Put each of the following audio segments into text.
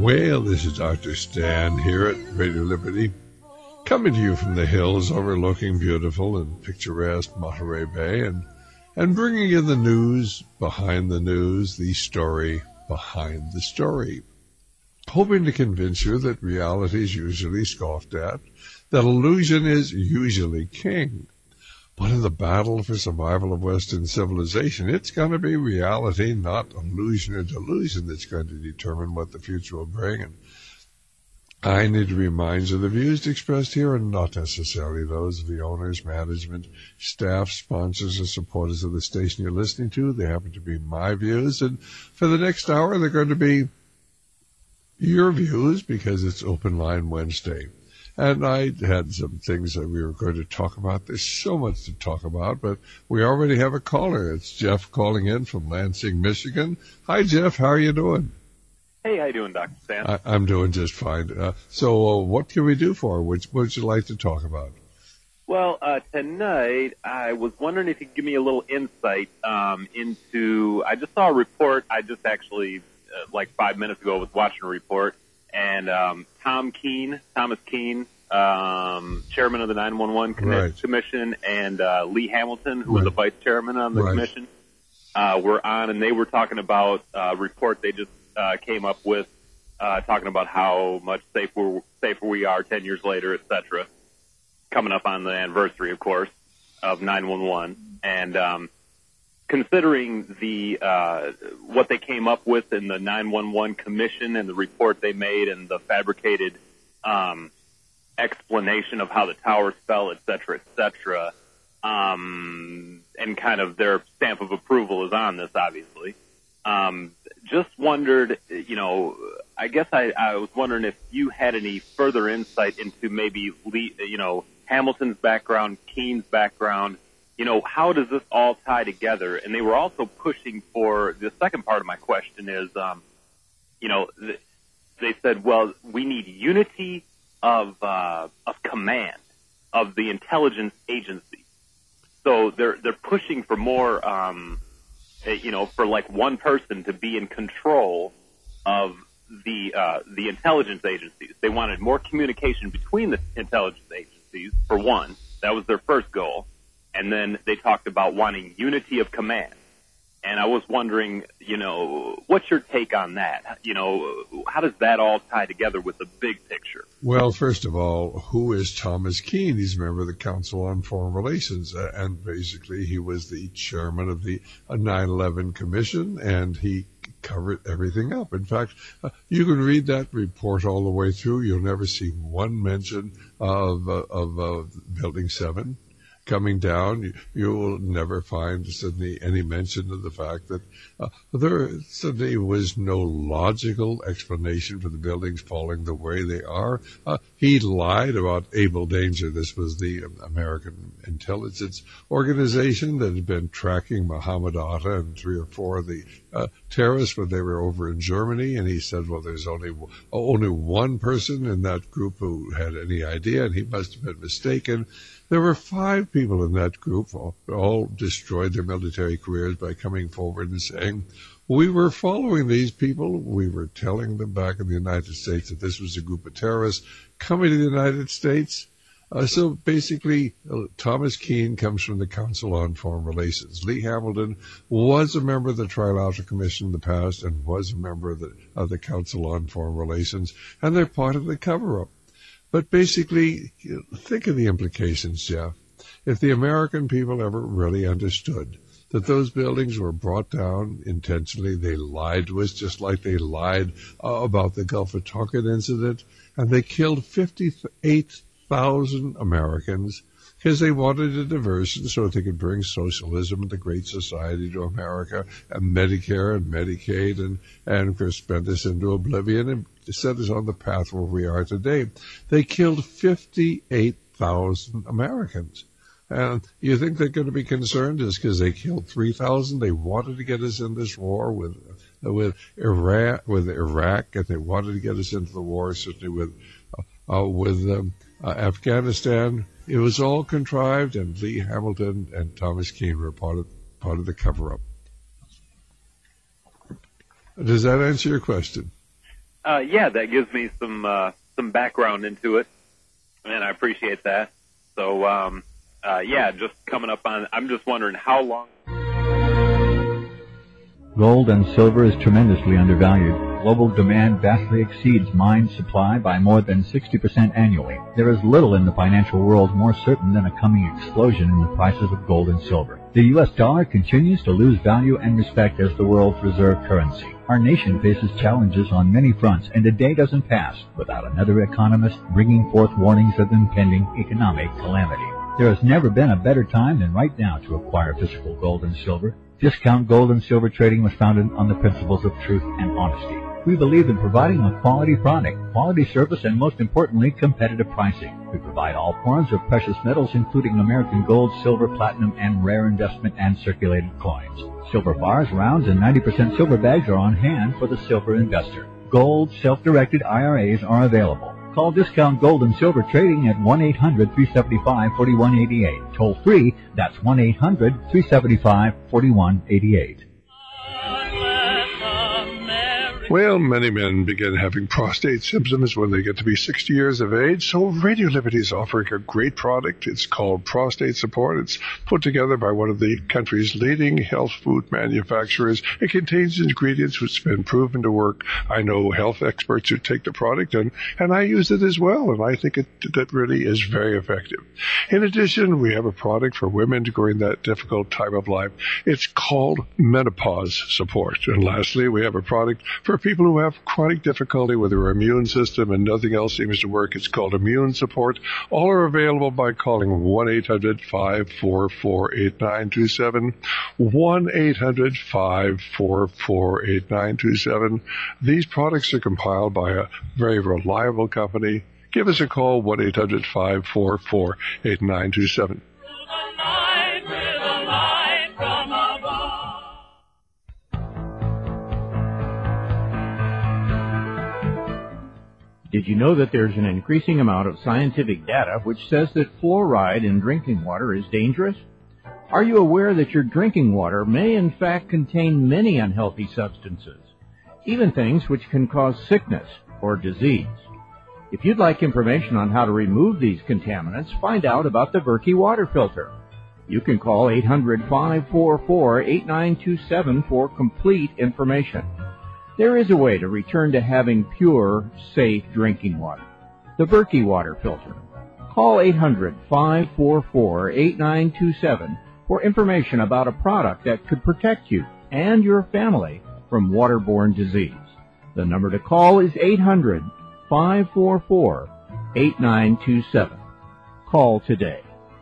Well, this is Dr. Stan here at Radio Liberty, coming to you from the hills overlooking beautiful and picturesque Monterey Bay, and bringing you the news behind the news, the story behind the story. Hoping to convince you that reality is usually scoffed at, that illusion is usually king. But in the battle for survival of Western civilization, it's going to be reality, not illusion or delusion, that's going to determine what the future will bring. And I need to remind you the views expressed here are not necessarily those of the owners, management, staff, sponsors, or supporters of the station you're listening to. They happen to be my views. And for the next hour, they're going to be your views because it's Open Line Wednesday. And I had some things that we were going to talk about. There's so much to talk about, but we already have a caller. It's Jeff calling in from Lansing, Michigan. Hi, Jeff. How are you doing? Hey, how you doing, Dr. Stan? I'm doing just fine. So what can we do for you? What would you like to talk about? Well, tonight I was wondering if you could give me a little insight into, I just saw a report. I just actually, like 5 minutes ago, was watching a report. And Thomas Keene, chairman of the 911 Commission, and Lee Hamilton, who was the vice chairman on the commission, were on, and they were talking about a report they just came up with, talking about how much safer we are 10 years later, et cetera, coming up on the anniversary, of course, of 911. And considering the what they came up with in the 911 Commission and the report they made and the fabricated explanation of how the towers fell, et cetera, and kind of their stamp of approval is on this, obviously. Just wondered, I guess I was wondering if you had any further insight into maybe Hamilton's background, Keene's background. How does this all tie together? And they were also pushing for, the second part of my question is, they said, well, we need unity of command of the intelligence agency. So they're pushing for more, for like one person to be in control of the intelligence agencies. They wanted more communication between the intelligence agencies, for one. That was their first goal. And then they talked about wanting unity of command. And I was wondering, what's your take on that? How does that all tie together with the big picture? Well, first of all, who is Thomas Keene? He's a member of the Council on Foreign Relations. And basically, he was the chairman of the 9/11 Commission, and he covered everything up. In fact, you can read that report all the way through. You'll never see one mention of Building 7. Coming down, you will never find suddenly any mention of the fact that there suddenly was no logical explanation for the buildings falling the way they are. He lied about Able Danger. This was the American intelligence organization that had been tracking Mohammed Atta and 3 or 4 of the terrorists when they were over in Germany. And he said, well, there's only one person in that group who had any idea, and he must have been mistaken. There were 5 people in that group, all destroyed their military careers by coming forward and saying, we were following these people. We were telling them back in the United States that this was a group of terrorists coming to the United States. So basically, Thomas Keene comes from the Council on Foreign Relations. Lee Hamilton was a member of the Trilateral Commission in the past and was a member of the Council on Foreign Relations, and they're part of the cover-up. But basically, think of the implications, Jeff. If the American people ever really understood that those buildings were brought down intentionally, they lied to us just like they lied about the Gulf of Tonkin incident, and they killed 58,000 Americans because they wanted a diversion so that they could bring socialism and the Great Society to America, and Medicare and Medicaid, and of course spend us into oblivion and set us on the path where we are today. They killed 58,000 Americans. And you think they're going to be concerned just because they killed 3,000? They wanted to get us in this war with Iraq, and they wanted to get us into the war certainly with Afghanistan. It was all contrived, and Lee Hamilton and Thomas Keene were part of the cover-up. Does that answer your question? Yeah, that gives me some background into it, and I appreciate that. So, yeah, just coming up on, I'm just wondering how long. Gold and silver is tremendously undervalued. Global demand vastly exceeds mine supply by more than 60% annually. There is little in the financial world more certain than a coming explosion in the prices of gold and silver. The U.S. dollar continues to lose value and respect as the world's reserve currency. Our nation faces challenges on many fronts, and a day doesn't pass without another economist bringing forth warnings of impending economic calamity. There has never been a better time than right now to acquire physical gold and silver. Discount Gold and Silver Trading was founded on the principles of truth and honesty. We believe in providing a quality product, quality service, and most importantly, competitive pricing. We provide all forms of precious metals, including American gold, silver, platinum, and rare investment and circulated coins. Silver bars, rounds, and 90% silver bags are on hand for the silver investor. Gold self-directed IRAs are available. Call Discount Gold and Silver Trading at 1-800-375-4188. Toll free, that's 1-800-375-4188. Well, many men begin having prostate symptoms when they get to be 60 years of age, so Radio Liberty is offering a great product. It's called Prostate Support. It's put together by one of the country's leading health food manufacturers. It contains ingredients which have been proven to work. I know health experts who take the product, and I use it as well, and I think that really is very effective. In addition, we have a product for women during that difficult time of life. It's called Menopause Support. And lastly, we have a product for people who have chronic difficulty with their immune system and nothing else seems to work. It's called Immune Support. All are available by calling 1-800-544-8927, 1-800-544-8927. These products are compiled by a very reliable company. Give us a call, 1-800-544-8927. Did you know that there's an increasing amount of scientific data which says that fluoride in drinking water is dangerous? Are you aware that your drinking water may in fact contain many unhealthy substances, even things which can cause sickness or disease? If you'd like information on how to remove these contaminants, find out about the Berkey water filter. You can call 800-544-8927 for complete information. There is a way to return to having pure, safe drinking water. The Berkey water filter. Call 800-544-8927 for information about a product that could protect you and your family from waterborne disease. The number to call is 800-544-8927. Call today.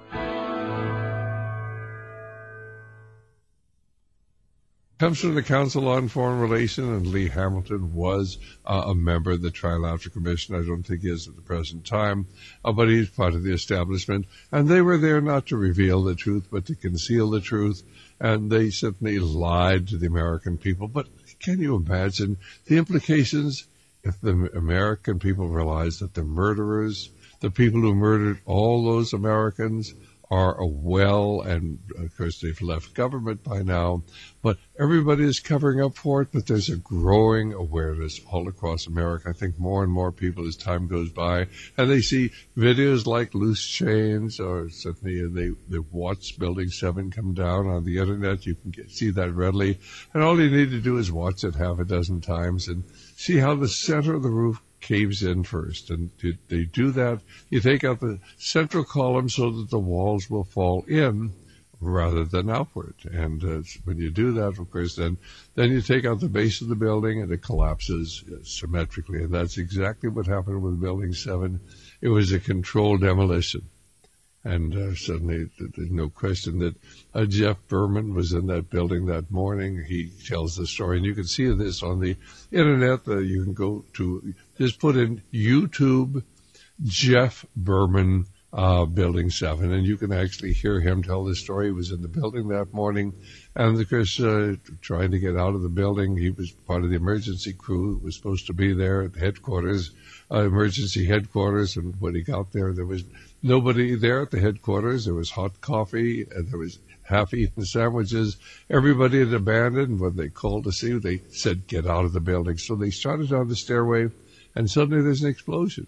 Comes from the Council on Foreign Relations, and Lee Hamilton was a member of the Trilateral Commission. I don't think he is at the present time, but he's part of the establishment. And they were there not to reveal the truth, but to conceal the truth. And they certainly lied to the American people. But can you imagine the implications if the American people realize that the murderers, the people who murdered all those Americans, are well, and of course they've left government by now, but everybody is covering up for it, but there's a growing awareness all across America. I think more and more people as time goes by, and they see videos like Loose Chains, or certainly they watch Building 7 come down on the internet. You can see that readily, and all you need to do is watch it half a dozen times and see how the center of the roof caves in first. And they do that. You take out the central column so that the walls will fall in rather than outward. And when you do that, of course, then you take out the base of the building and it collapses symmetrically. And that's exactly what happened with Building 7. It was a controlled demolition. And suddenly, there's no question that Jeff Berman was in that building that morning. He tells the story, and you can see this on the internet. You can go to, just put in YouTube Jeff Berman Building 7, and you can actually hear him tell the story. He was in the building that morning, and of course, trying to get out of the building. He was part of the emergency crew that was supposed to be there at headquarters, emergency headquarters, and when he got there, there was Nobody there at the headquarters. There was hot coffee, and there was half-eaten sandwiches. Everybody had abandoned. When they called to see, they said, "Get out of the building." So they started down the stairway, and suddenly there's an explosion.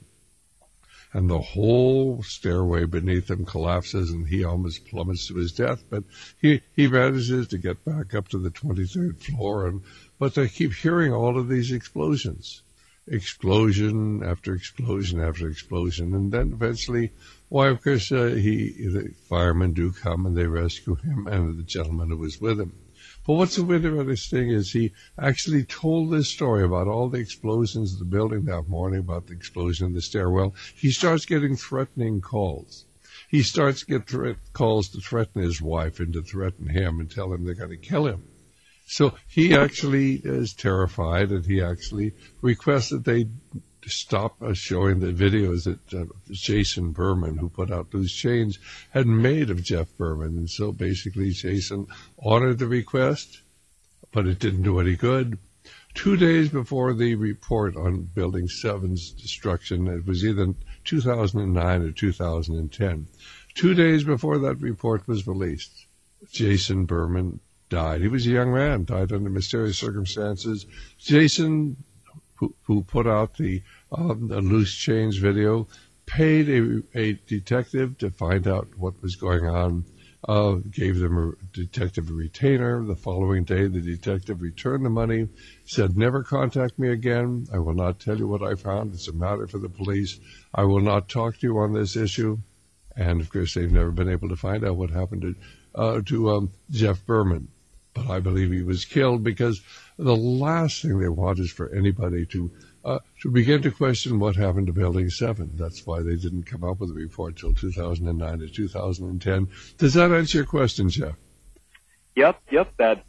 And the whole stairway beneath him collapses, and he almost plummets to his death. But he manages to get back up to the 23rd floor. But they keep hearing all of these explosions. Explosion after explosion after explosion. And then eventually, why, of course, the firemen do come and they rescue him and the gentleman who was with him. But what's so interesting is he actually told this story about all the explosions in the building that morning, about the explosion in the stairwell. He starts getting threatening calls. He starts to get calls to threaten his wife and to threaten him and tell him they're going to kill him. So he actually is terrified, and he actually requests that they stop showing the videos that Jason Berman, who put out Loose Change, had made of Jeff Berman. And so basically Jason honored the request, but it didn't do any good. 2 days before the report on Building 7's destruction, it was either 2009 or 2010, 2 days before that report was released, Jason Berman died. He was a young man, died under mysterious circumstances. Jason, who put out the Loose Change video, paid a detective to find out what was going on, gave them a detective a retainer. The following day, the detective returned the money, said, "Never contact me again. I will not tell you what I found. It's a matter for the police. I will not talk to you on this issue." And, of course, they've never been able to find out what happened to Jeff Berman. But I believe he was killed because the last thing they want is for anybody to begin to question what happened to Building 7. That's why they didn't come up with a report till 2009 to 2010. Does that answer your question, Jeff? Yep. That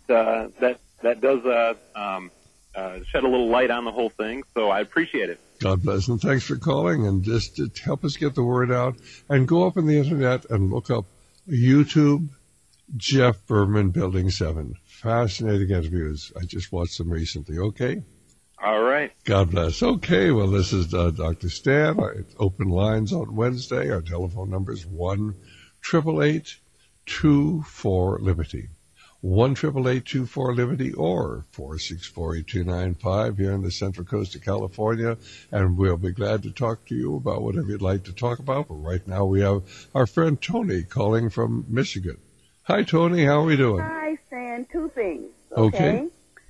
does shed a little light on the whole thing. So I appreciate it. God bless, and thanks for calling, and just to help us get the word out. And go up on the internet and look up YouTube, Jeff Berman, Building 7. Fascinating interviews. I just watched them recently. Okay? All right. God bless. Okay, well, this is Dr. Stan. It's open lines on Wednesday. Our telephone number is 1-888-24-LIBERTY. 1-888-24-LIBERTY or 464-8295 here on the Central Coast of California. And we'll be glad to talk to you about whatever you'd like to talk about. But right now we have our friend Tony calling from Michigan. Hi, Tony. How are we doing? Hi, Stan. Two things. Okay.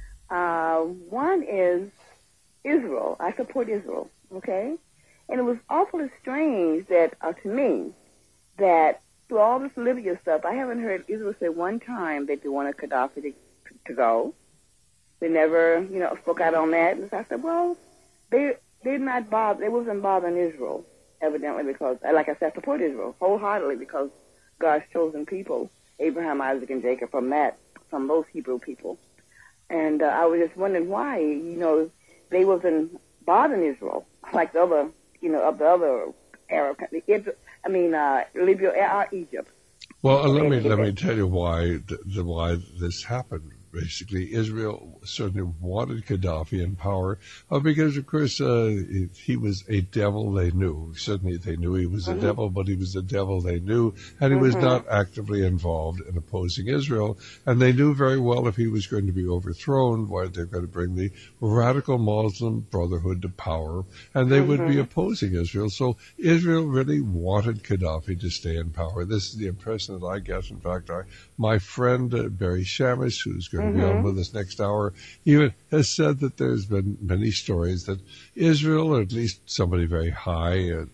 One is Israel. I support Israel. Okay. And it was awfully strange that, to me, that through all this Libya stuff, I haven't heard Israel say one time that they wanted Gaddafi to go. They never, spoke out on that. And so I said, well, they're not bothered. They wasn't bothering Israel, evidently, because, like I said, I support Israel wholeheartedly because God's chosen people. Abraham, Isaac, and Jacob from those Hebrew people. And I was just wondering why, they wasn't bothering Israel like the other, of the other Arab countries. Libya or Egypt. Well, let me tell you why this happened. Basically, Israel certainly wanted Gaddafi in power because, of course, he was a devil they knew. Certainly they knew he was a devil, but he was a devil they knew, and he was not actively involved in opposing Israel. And they knew very well if he was going to be overthrown, why they're going to bring the radical Muslim Brotherhood to power, and they would be opposing Israel. So Israel really wanted Gaddafi to stay in power. This is the impression that I get. In fact, my friend Barry Shamus, who's going to be on with us next hour, even has said that there's been many stories that Israel, or at least somebody very high in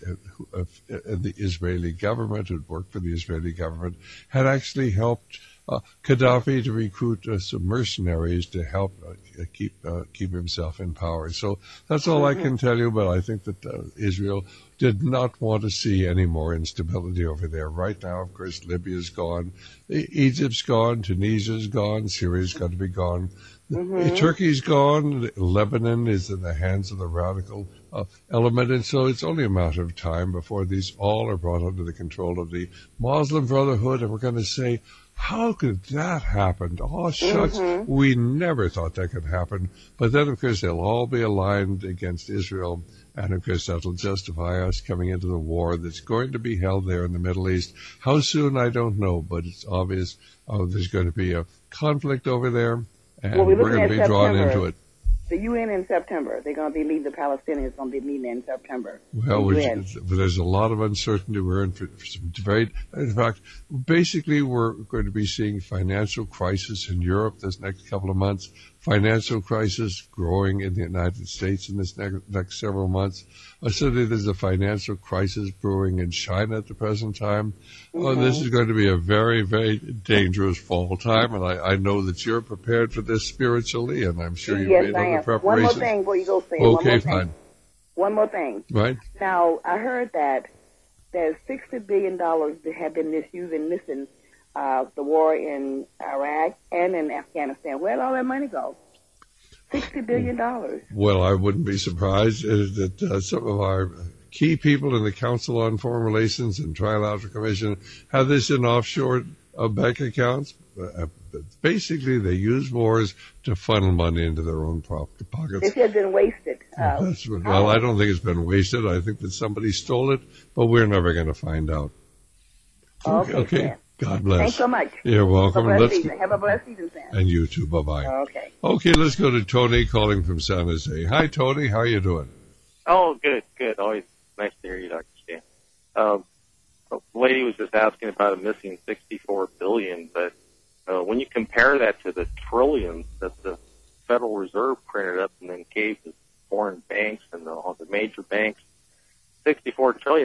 the Israeli government, who'd worked for the Israeli government, had actually helped Gaddafi to recruit some mercenaries to help keep himself in power. So that's all I can tell you, but I think that Israel did not want to see any more instability over there. Right now, of course, Libya's gone, Egypt's gone, Tunisia's gone, Syria's got to be gone. Turkey's gone, Lebanon is in the hands of the radical element, and so it's only a matter of time before these all are brought under the control of the Muslim Brotherhood, and we're going to say, how could that happen? Oh, shucks, we never thought that could happen. But then, of course, they'll all be aligned against Israel, And, of course, that'll justify us coming into the war that's going to be held there in the Middle East. How soon, I don't know, but it's obvious there's going to be a conflict over there, and we're going to be drawn into it. The UN in September. They're going to be meeting, the Palestinians going to be meeting in September. Well, there's a lot of uncertainty. We're in for some in fact, basically we're going to be seeing financial crisis in Europe this next couple of months, financial crisis growing in the United States in this next several months. Certainly there's a financial crisis brewing in China at the present time. This is going to be a very, very dangerous fall time, and I know that you're prepared for this spiritually, and I'm sure you've made other preparations. One more thing before you go, Sam. Okay, fine. One more thing. Right. Now, I heard that there's $60 billion that have been misused and missing the war in Iraq and in Afghanistan. Where'd all that money go? $60 billion. Well, I wouldn't be surprised that some of our key people in the Council on Foreign Relations and Trilateral Commission have this in offshore bank accounts. Basically, they use wars to funnel money into their own pockets. It has been wasted. Well, I don't think it's been wasted. I think that somebody stole it, but we're never going to find out. Okay. God bless. Thanks so much. You're welcome. Have a blessed season, Sam. And you too. Bye-bye. Okay, let's go to Tony calling from San Jose. Hi, Tony. How are you doing? Oh, good. Always nice to hear you, Dr. Stan. The lady was just asking about a missing $64 billion, but when you compare that to the trillions that the Federal Reserve printed up and then gave to foreign banks and all the major banks, $64 billion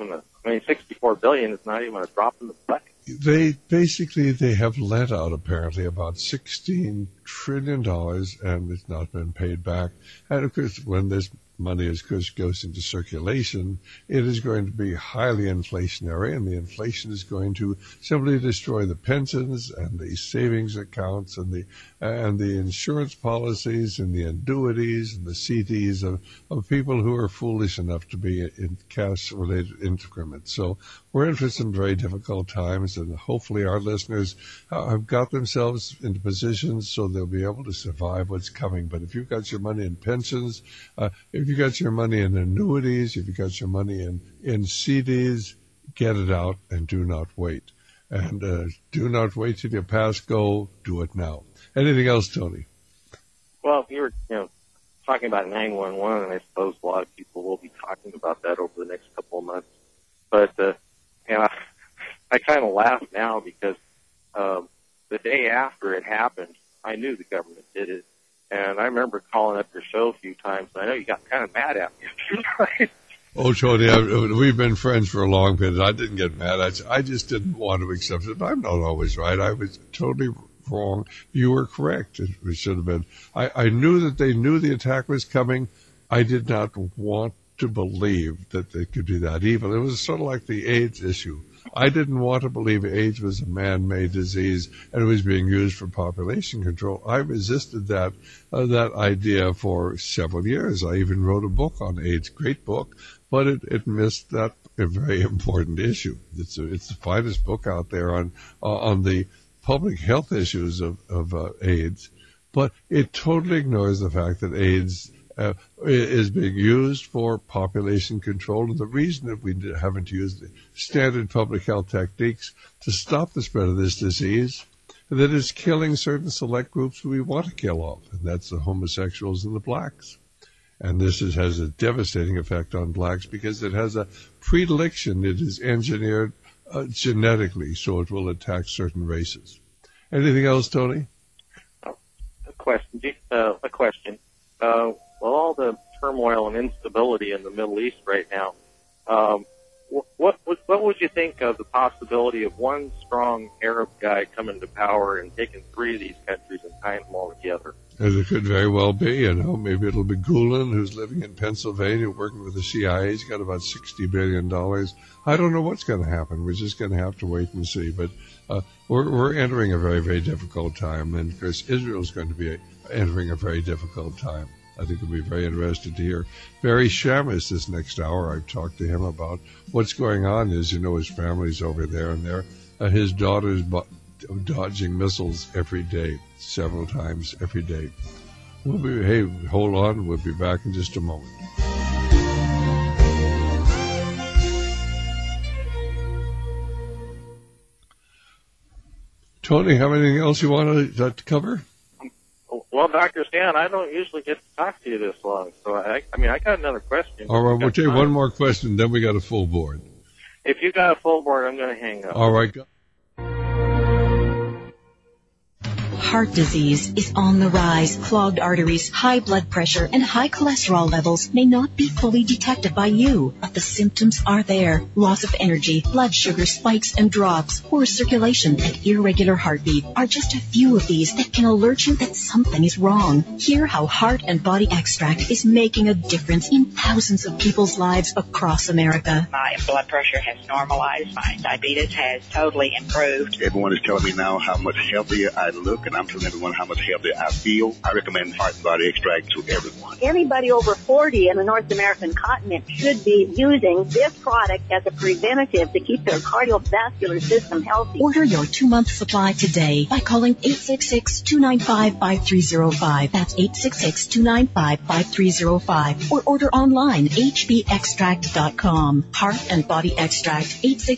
is not even a drop in the bucket. They have let out apparently about $16 trillion, and it's not been paid back. And of course, when this money goes into circulation, it is going to be highly inflationary, and the inflation is going to simply destroy the pensions and the savings accounts and the insurance policies and the annuities and the CDs of people who are foolish enough to be in cash-related increments. So we're in for some very difficult times, and hopefully our listeners have got themselves into positions so they'll be able to survive what's coming. But if you've got your money in pensions, if you got your money in annuities, if you got your money in CDs, get it out and do not wait. And do not wait till you pass go. Do it now. Anything else, Tony? Well, you were talking about 911, and I suppose a lot of people will be talking about that over the next couple of months. But I kind of laugh now because the day after it happened, I knew the government did it. And I remember calling up your show a few times, and I know you got kind of mad at me a few times. Oh, Tony, we've been friends for a long period. I didn't get mad. I just didn't want to accept it. I'm not always right. I was totally wrong. You were correct. It should have been. I knew that they knew the attack was coming. I did not want to believe that they could be that evil. It was sort of like the AIDS issue. I didn't want to believe AIDS was a man-made disease and it was being used for population control. I resisted that idea for several years. I even wrote a book on AIDS, great book, but it missed that a very important issue. It's the finest book out there on the public health issues of AIDS, but it totally ignores the fact that AIDS is being used for population control, and the reason that we haven't used the standard public health techniques to stop the spread of this disease, that is killing certain select groups we want to kill off, and that's the homosexuals and the blacks. And this has a devastating effect on blacks because it has a predilection. It is engineered genetically, so it will attack certain races. Anything else, Tony? A question. Well, all the turmoil and instability in the Middle East right now, what would you think of the possibility of one strong Arab guy coming to power and taking three of these countries and tying them all together? As it could very well be, maybe it'll be Gulen, who's living in Pennsylvania, working with the CIA. He's got about $60 billion. I don't know what's going to happen. We're just going to have to wait and see. But we're entering a very, very difficult time, and of course, Israel's going to be entering a very difficult time. I think it'll be very interested to hear Barry Shamus this next hour. I've talked to him about what's going on. As you know, his family's over there, and his daughter's dodging missiles every day, several times every day. Hold on. We'll be back in just a moment. Tony, have anything else you want to cover? Well, Dr. Stan, I don't usually get to talk to you this long, so I got another question. All right, we'll take one more question, then we got a full board. If you got a full board, I'm going to hang up. All right. Heart disease is on the rise. Clogged arteries, high blood pressure, and high cholesterol levels may not be fully detected by you, but the symptoms are there. Loss of energy, blood sugar spikes and drops, poor circulation, and irregular heartbeat are just a few of these that can alert you that something is wrong. Hear how Heart and Body Extract is making a difference in thousands of people's lives across America. My blood pressure has normalized. My diabetes has totally improved. Everyone is telling me now how much healthier I look, and I'm telling everyone how much healthier I feel. I recommend Heart and Body Extract to everyone. Anybody over 40 in the North American continent should be using this product as a preventative to keep their cardiovascular system healthy. Order your 2-month supply today by calling 866-295-5305. That's 866-295-5305. Or order online, hbextract.com. Heart and Body Extract,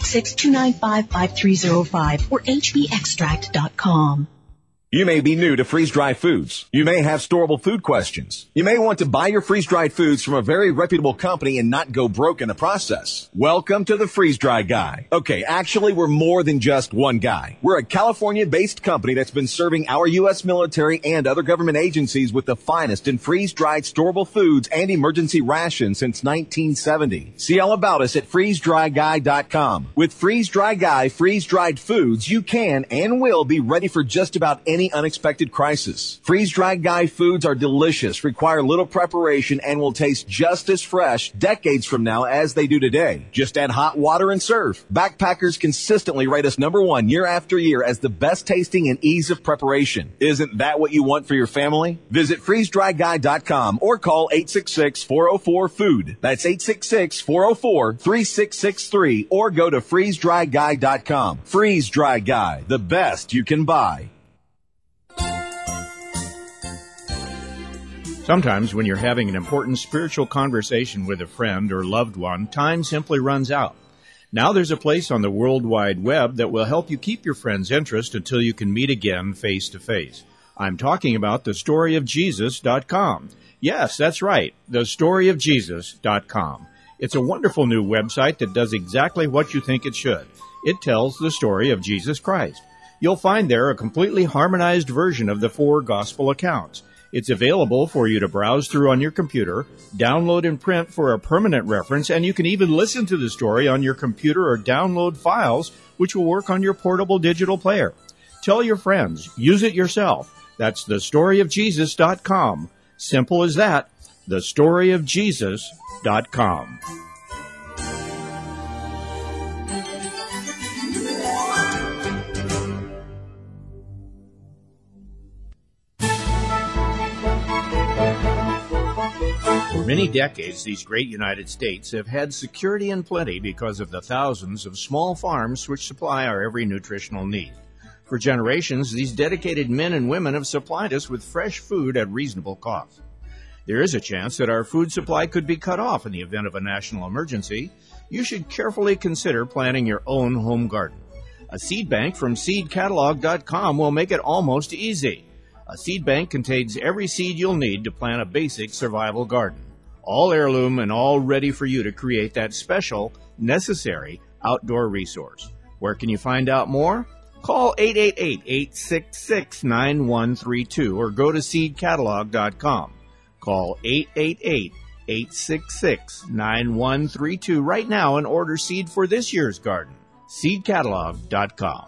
866-295-5305 or hbextract.com. You may be new to freeze-dried foods. You may have storable food questions. You may want to buy your freeze-dried foods from a very reputable company and not go broke in the process. Welcome to the Freeze-Dry Guy. Okay, actually, we're more than just one guy. We're a California-based company that's been serving our U.S. military and other government agencies with the finest in freeze-dried storable foods and emergency rations since 1970. See all about us at freezedryguy.com. With Freeze-Dry Guy freeze-dried foods, you can and will be ready for just about any unexpected crisis. Freeze-dried Guy foods are delicious, require little preparation, and will taste just as fresh decades from now as they do today. Just add hot water and serve. Backpackers consistently rate us #1 year after year as the best tasting and ease of preparation. Isn't that what you want for your family? Visit freezedryguy.com or call 866-404-FOOD. That's 866-404-3663 or go to freezedryguy.com. Freeze-Dry Guy, the best you can buy. Sometimes when you're having an important spiritual conversation with a friend or loved one, time simply runs out. Now there's a place on the World Wide Web that will help you keep your friend's interest until you can meet again face to face. I'm talking about thestoryofjesus.com. Yes, that's right, thestoryofjesus.com. It's a wonderful new website that does exactly what you think it should. It tells the story of Jesus Christ. You'll find there a completely harmonized version of the 4 gospel accounts. It's available for you to browse through on your computer, download and print for a permanent reference, and you can even listen to the story on your computer or download files, which will work on your portable digital player. Tell your friends. Use it yourself. That's thestoryofjesus.com. Simple as that. thestoryofjesus.com. For many decades, these great United States have had security and plenty because of the thousands of small farms which supply our every nutritional need. For generations, these dedicated men and women have supplied us with fresh food at reasonable cost. There is a chance that our food supply could be cut off in the event of a national emergency. You should carefully consider planting your own home garden. A seed bank from seedcatalog.com will make it almost easy. A seed bank contains every seed you'll need to plant a basic survival garden. All heirloom and all ready for you to create that special, necessary outdoor resource. Where can you find out more? Call 888-866-9132 or go to seedcatalog.com. Call 888-866-9132 right now and order seed for this year's garden. seedcatalog.com.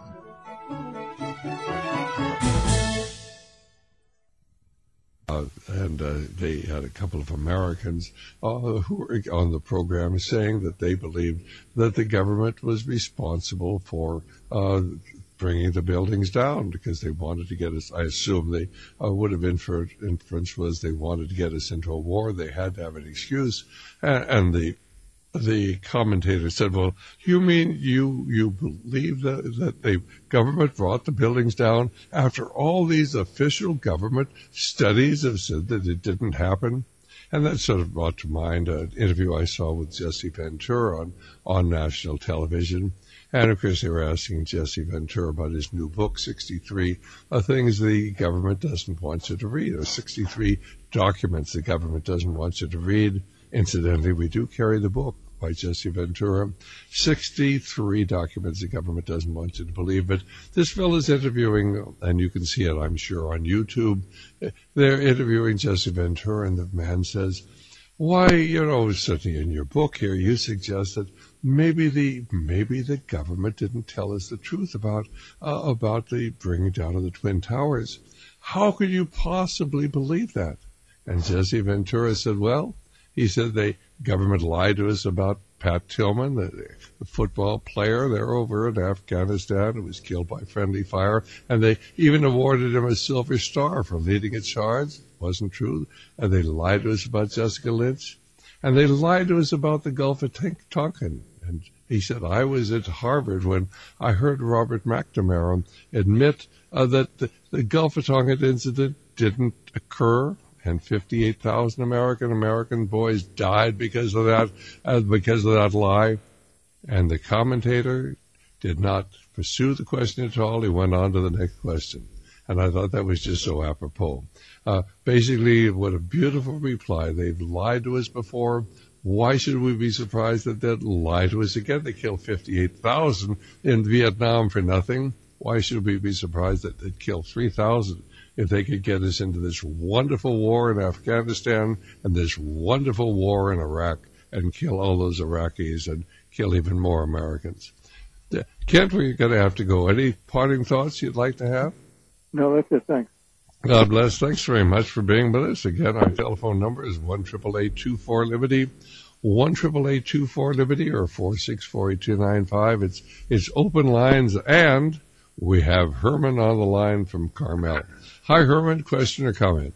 They had a couple of Americans who were on the program saying that they believed that the government was responsible for bringing the buildings down because they wanted to get us. I assume they would have inference was they wanted to get us into a war. They had to have an excuse, and the commentator said, well, you mean you believe that the government brought the buildings down after all these official government studies have said that it didn't happen? And that sort of brought to mind an interview I saw with Jesse Ventura on national television. And, of course, they were asking Jesse Ventura about his new book, 63 Things the Government Doesn't Want You to Read, or 63 Documents the Government Doesn't Want You to Read. Incidentally, we do carry the book by Jesse Ventura, 63 Documents the Government Doesn't Want You to Believe. But this fellow's interviewing, and you can see it, I'm sure, on YouTube. They're interviewing Jesse Ventura, and the man says, why, certainly in your book here, you suggest that maybe the government didn't tell us the truth about the bringing down of the Twin Towers. How could you possibly believe that? And Jesse Ventura said, well, he said the government lied to us about Pat Tillman, the football player there over in Afghanistan who was killed by friendly fire, and they even awarded him a Silver Star for leading a charge. Wasn't true. And they lied to us about Jessica Lynch. And they lied to us about the Gulf of Tonkin. And he said, I was at Harvard when I heard Robert McNamara admit that the Gulf of Tonkin incident didn't occur, and 58,000 American boys died because of that lie. And the commentator did not pursue the question at all. He went on to the next question. And I thought that was just so apropos. Basically, what a beautiful reply. They've lied to us before. Why should we be surprised that they'd lie to us again? They killed 58,000 in Vietnam for nothing. Why should we be surprised that they'd kill 3,000 if they could get us into this wonderful war in Afghanistan and this wonderful war in Iraq and kill all those Iraqis and kill even more Americans? Kent, we're going to have to go. Any parting thoughts you'd like to have? No, that's it. Thanks. God bless. Thanks very much for being with us. Again, our telephone number is 1-888-24-LIBERTY, 1-888-24-LIBERTY, or 464-8295. It's open lines, and we have Herman on the line from Carmel. Hi, Herman. Question or comment?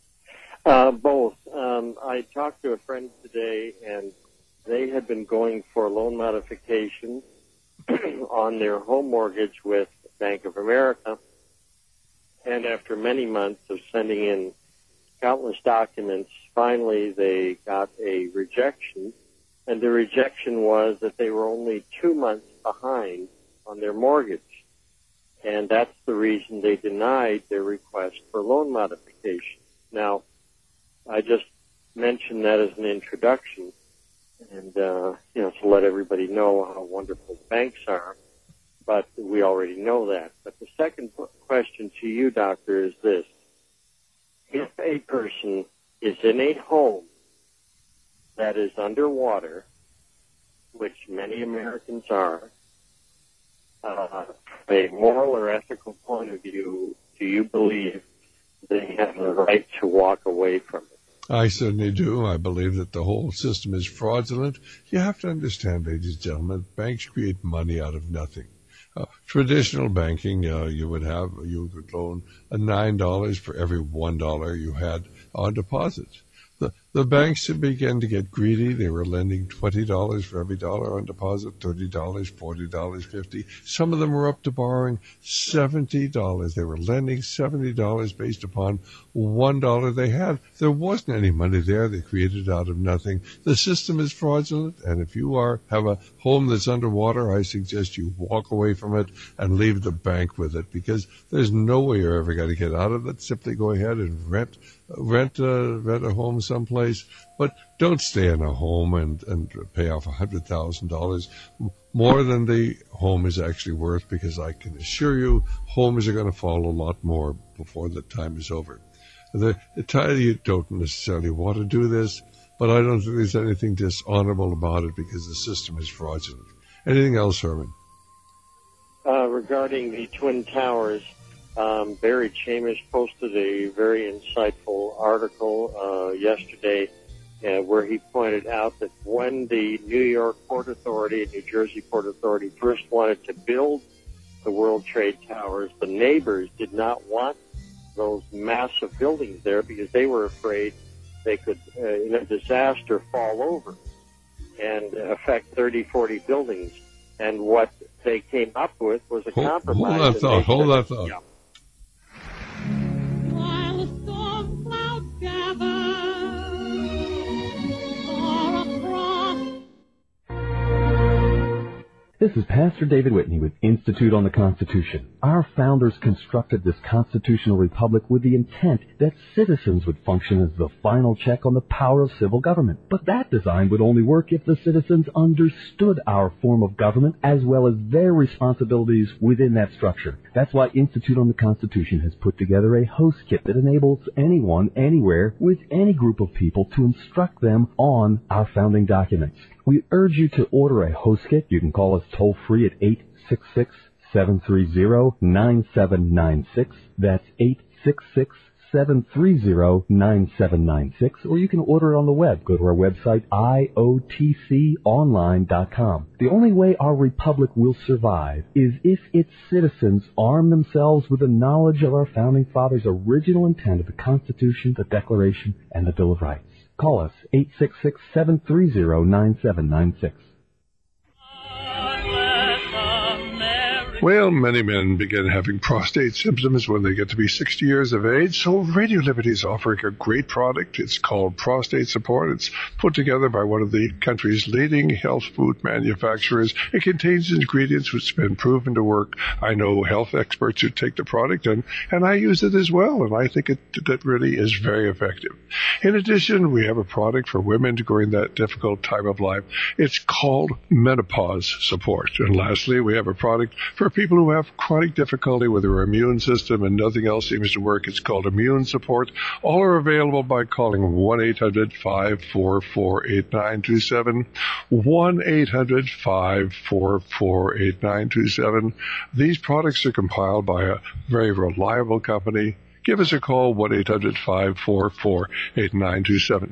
Both. I talked to a friend today, and they had been going for loan modification on their home mortgage with Bank of America. And after many months of sending in countless documents, finally they got a rejection. And the rejection was that they were only 2 months behind on their mortgage. And that's the reason they denied their request for loan modification. Now, I just mentioned that as an introduction and, to let everybody know how wonderful banks are. But we already know that. But the second question to you, Doctor, is this. If a person is in a home that is underwater, which many Americans are, from a moral or ethical point of view, do you believe they have the right to walk away from it? I certainly do. I believe that the whole system is fraudulent. You have to understand, ladies and gentlemen, banks create money out of nothing. Traditional banking, you would loan $9 for every $1 you had on deposits. The banks began to get greedy. They were lending $20 for every dollar on deposit, $30, $40, $50. Some of them were up to borrowing $70. They were lending $70 based upon $1 they had. There wasn't any money there. They created out of nothing. The system is fraudulent, and if you have a home that's underwater, I suggest you walk away from it and leave the bank with it, because there's no way you're ever going to get out of it. Simply go ahead and rent a home someplace, but don't stay in a home and pay off $100,000 more than the home is actually worth, because I can assure you homes are going to fall a lot more before the time is over. You don't necessarily want to do this, but I don't think there's anything dishonorable about it because the system is fraudulent. Anything else, Herman? Regarding the Twin Towers, Barry Chamish posted a very insightful article yesterday where he pointed out that when the New York Port Authority and New Jersey Port Authority first wanted to build the World Trade Towers, the neighbors did not want those massive buildings there because they were afraid they could, in a disaster, fall over and affect 30, 40 buildings. And what they came up with was a compromise. Hold that thought. Yeah. This is Pastor David Whitney with Institute on the Constitution. Our founders constructed this constitutional republic with the intent that citizens would function as the final check on the power of civil government. But that design would only work if the citizens understood our form of government as well as their responsibilities within that structure. That's why Institute on the Constitution has put together a host kit that enables anyone, anywhere, with any group of people to instruct them on our founding documents. We urge you to order a host kit. You can call us toll-free at 866-730-9796. That's 866-730-9796. Or you can order it on the web. Go to our website, iotconline.com. The only way our republic will survive is if its citizens arm themselves with the knowledge of our founding fathers' original intent of the Constitution, the Declaration, and the Bill of Rights. Call us, 866-730-9796. Well, many men begin having prostate symptoms when they get to be 60 years of age, so Radio Liberty is offering a great product. It's called Prostate Support. It's put together by one of the country's leading health food manufacturers. It contains ingredients which have been proven to work. I know health experts who take the product, and I use it as well, and I think that really is very effective. In addition, we have a product for women during that difficult time of life. It's called Menopause Support. And lastly, we have a product for people who have chronic difficulty with their immune system and nothing else seems to work. It's called Immune Support. All are available by calling 1-800-544-8927, 1-800-544-8927. These products are compiled by a very reliable company. Give us a call, 1-800-544-8927.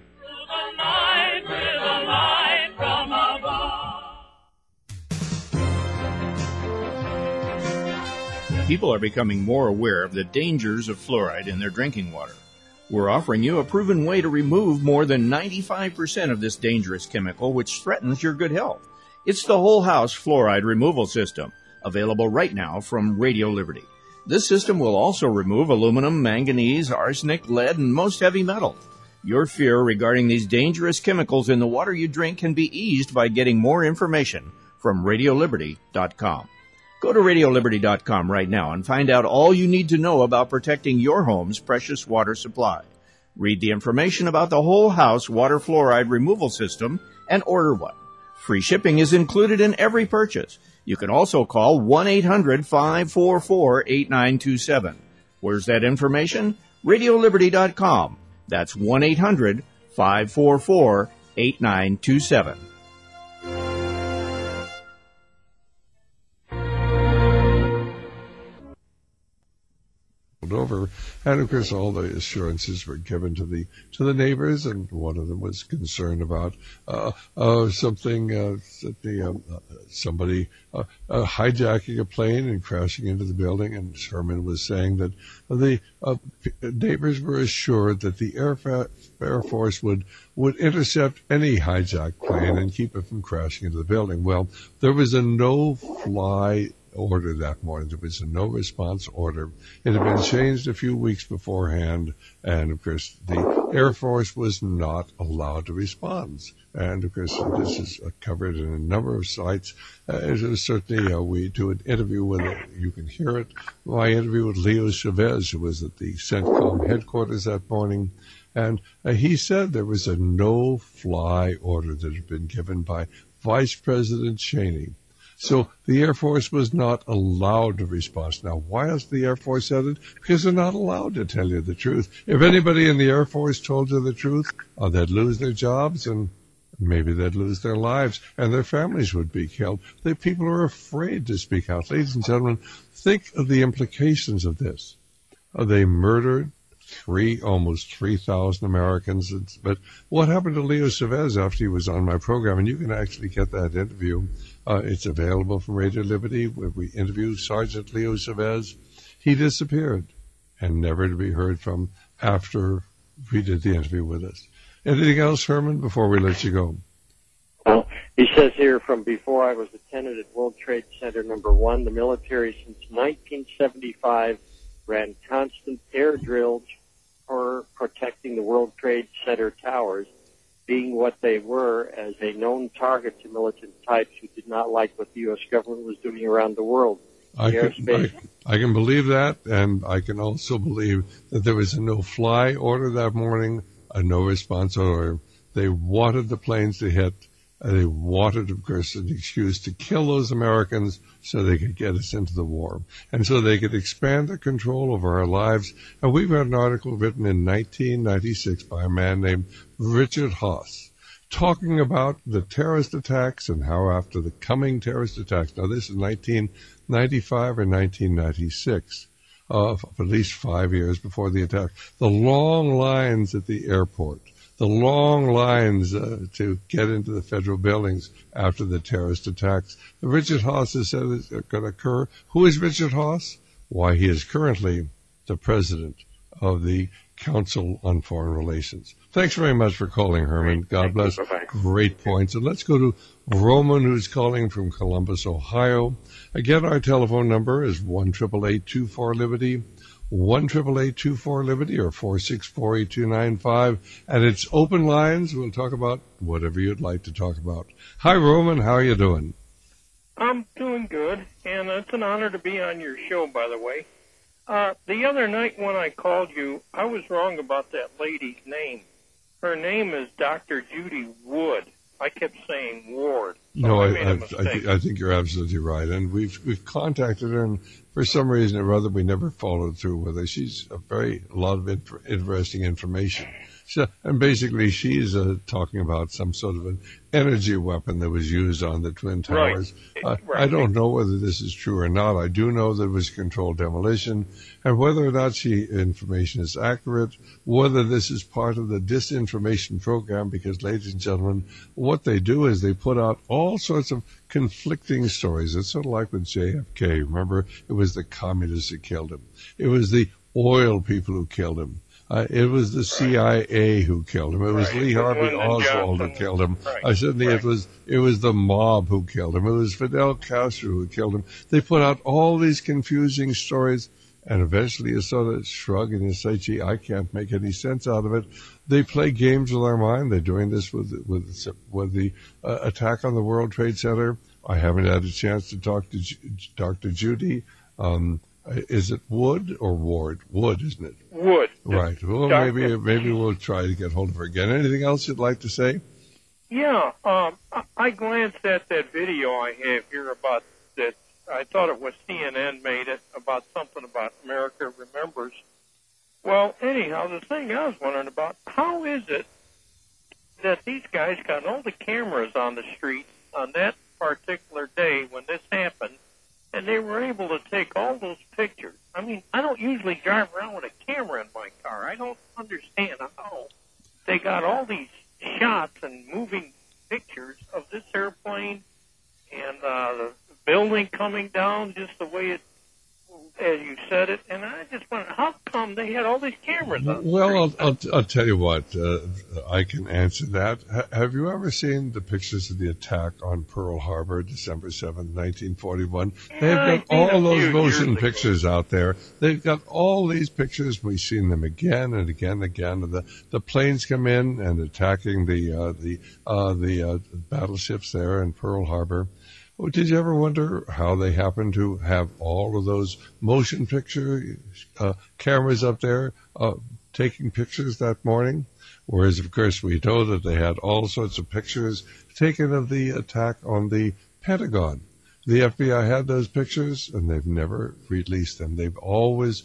People are becoming more aware of the dangers of fluoride in their drinking water. We're offering you a proven way to remove more than 95% of this dangerous chemical which threatens your good health. It's the Whole House Fluoride Removal System, available right now from Radio Liberty. This system will also remove aluminum, manganese, arsenic, lead, and most heavy metals. Your fear regarding these dangerous chemicals in the water you drink can be eased by getting more information from RadioLiberty.com. Go to RadioLiberty.com right now and find out all you need to know about protecting your home's precious water supply. Read the information about the Whole House Water Fluoride Removal System and order one. Free shipping is included in every purchase. You can also call 1-800-544-8927. Where's that information? RadioLiberty.com. That's 1-800-544-8927. Over, and of course all the assurances were given to the neighbors, and one of them was concerned about somebody hijacking a plane and crashing into the building, and Sherman was saying that the neighbors were assured that the Air Force would intercept any hijacked plane and keep it from crashing into the building. Well, there was a no-fly order that morning. There was a no-response order. It had been changed a few weeks beforehand, and of course the Air Force was not allowed to respond. And of course this is covered in a number of sites. Certainly we do an interview with you can hear it. My interview with Leo Chavez, who was at the CENTCOM headquarters that morning, and he said there was a no-fly order that had been given by Vice President Cheney. So the Air Force was not allowed to respond. Now, why has the Air Force said it? Because they're not allowed to tell you the truth. If anybody in the Air Force told you the truth, they'd lose their jobs and maybe they'd lose their lives and their families would be killed. The people are afraid to speak out. Ladies and gentlemen, think of the implications of this. They murdered almost 3,000 Americans. But what happened to Leo Chavez after he was on my program? And you can actually get that interview. It's available from Radio Liberty, where we interviewed Sergeant Leo Chavez. He disappeared and never to be heard from after we did the interview with us. Anything else, Herman, before we let you go? Well, he says here, from before I was a tenant at World Trade Center number 1, the military since 1975 ran constant air drills for protecting the World Trade Center towers, being what they were, as a known target to militant types who did not like what the U.S. government was doing around the world. I can believe that, and I can also believe that there was a no-fly order that morning, a no-response order. They wanted the planes to hit. They wanted, of course, an excuse to kill those Americans so they could get us into the war, and so they could expand their control over our lives. And we've got an article written in 1996 by a man named Richard Haass, talking about the terrorist attacks and how after the coming terrorist attacks, now this is 1995 or 1996, at least 5 years before the attack, the long lines at the airport, the long lines to get into the federal buildings after the terrorist attacks. Richard Haass has said it's going to occur. Who is Richard Haass? Why, he is currently the president of the Council on Foreign Relations. Thanks very much for calling, Herman. God bless. Bye-bye. Great points. And let's go to Roman, who's calling from Columbus, Ohio. Again, our telephone number is 1-888-24-LIBERTY, 1-888-24-LIBERTY, or 464-8295. And it's open lines. We'll talk about whatever you'd like to talk about. Hi, Roman. How are you doing? I'm doing good, and it's an honor to be on your show, by the way. The other night when I called you, I was wrong about that lady's name. Her name is Dr. Judy Wood. I kept saying Ward. So No, I I think you're absolutely right. And we've contacted her, and for some reason or other, we never followed through with her. She's a lot of interesting information. So, and basically, she's talking about some sort of an energy weapon that was used on the Twin Towers. Right. I don't know whether this is true or not. I do know that it was controlled demolition, and whether or not information is accurate, whether this is part of the disinformation program, because, ladies and gentlemen, what they do is they put out all sorts of conflicting stories. It's sort of like with JFK. Remember, it was the communists that killed him. It was the oil people who killed him. It was the CIA who killed him. It was Lee Harvey Oswald who killed him. It was the mob who killed him. It was Fidel Castro who killed him. They put out all these confusing stories, and eventually you sort of shrug and you say, gee, I can't make any sense out of it. They play games with our mind. They're doing this with the attack on the World Trade Center. I haven't had a chance to talk to Dr. Judy. Is it Wood or Ward? Wood, isn't it? Wood. Right. Well, maybe we'll try to get hold of her again. Anything else you'd like to say? Yeah, I glanced at that video I have here about that. I thought it was CNN made it about something about America Remembers. Well, anyhow, the thing I was wondering about, how is it that these guys got all the cameras on the street on that particular day when this happened, and they were able to take all those pictures? I mean, I don't usually drive around with a camera in my car. I don't understand how they got all these shots and moving pictures of this airplane and the building coming down just the way it, as you said it. And I just wondered, how come they had all these cameras on? Well, I'll tell you what. I can answer that. Have you ever seen the pictures of the attack on Pearl Harbor, December 7th, 1941? They've got all those motion pictures out there. They've got all these pictures. We've seen them again and again and again. The planes come in and attacking the battleships there in Pearl Harbor. Well, did you ever wonder how they happen to have all of those motion picture cameras up there taking pictures that morning? Whereas, of course, we know that they had all sorts of pictures taken of the attack on the Pentagon. The FBI had those pictures, and they've never released them. They've always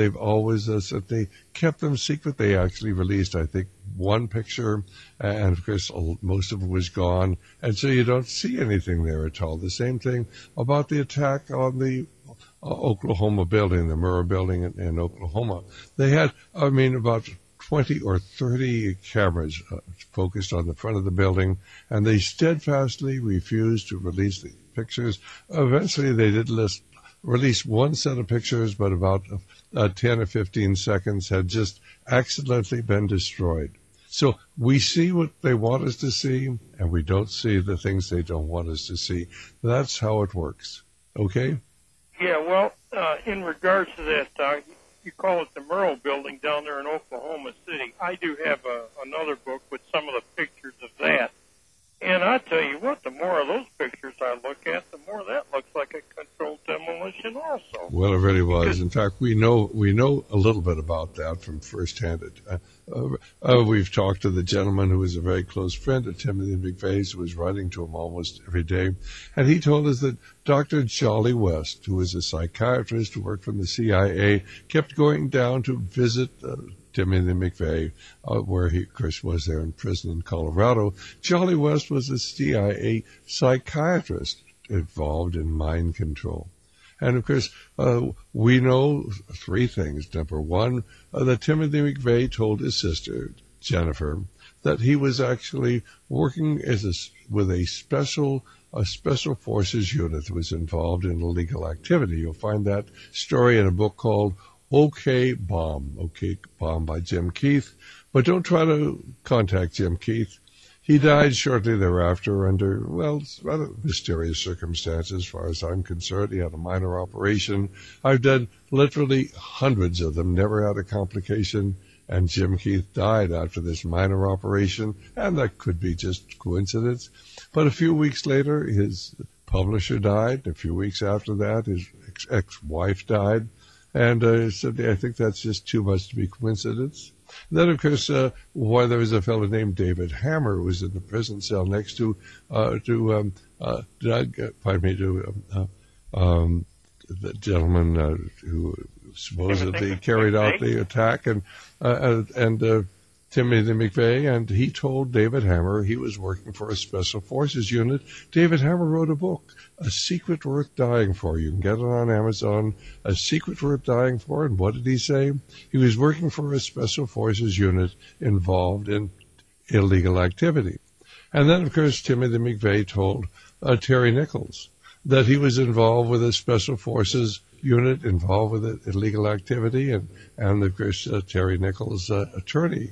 said they kept them secret. They actually released, I think, one picture, and of course, most of it was gone, and so you don't see anything there at all. The same thing about the attack on the Oklahoma building, the Murrah building in Oklahoma. They had, about 20 or 30 cameras focused on the front of the building, and they steadfastly refused to release the pictures. Eventually, they did release one set of pictures, but about 10 or 15 seconds had just accidentally been destroyed. So we see what they want us to see, and we don't see the things they don't want us to see. That's how it works. Okay? Yeah, well, in regards to that, you call it the Murrah building down there in Oklahoma City. I do have another book with some of the pictures of that. And I tell you what, the more of those pictures I look at, the more that looks like a controlled demolition also. Well, it really was. In fact, we know a little bit about that from firsthand. We've talked to the gentleman who was a very close friend of Timothy McVeigh's, who was writing to him almost every day, and he told us that Dr. Jolly West, who was a psychiatrist who worked for the CIA, kept going down to visit Timothy McVeigh, where he, of course, was there in prison in Colorado. Jolly West was a CIA psychiatrist involved in mind control. And, of course, we know three things. Number one, that Timothy McVeigh told his sister, Jennifer, that he was actually working with a special forces unit that was involved in illegal activity. You'll find that story in a book called OK Bomb by Jim Keith. But don't try to contact Jim Keith. He died shortly thereafter under, well, rather mysterious circumstances as far as I'm concerned. He had a minor operation. I've done literally hundreds of them, never had a complication, and Jim Keith died after this minor operation, and that could be just coincidence. But a few weeks later, his publisher died. A few weeks after that, his ex-wife died. And said, I think that's just too much to be coincidence. Then, of course, there was a fellow named David Hammer who was in the prison cell next to the gentleman who supposedly carried out the attack, and Timothy McVeigh, and he told David Hammer he was working for a special forces unit. David Hammer wrote a book, A Secret Worth Dying For. You can get it on Amazon, A Secret Worth Dying For. And what did he say? He was working for a special forces unit involved in illegal activity. And then, of course, Timothy McVeigh told Terry Nichols that he was involved with a special forces unit involved with illegal activity, and of course, Terry Nichols' attorney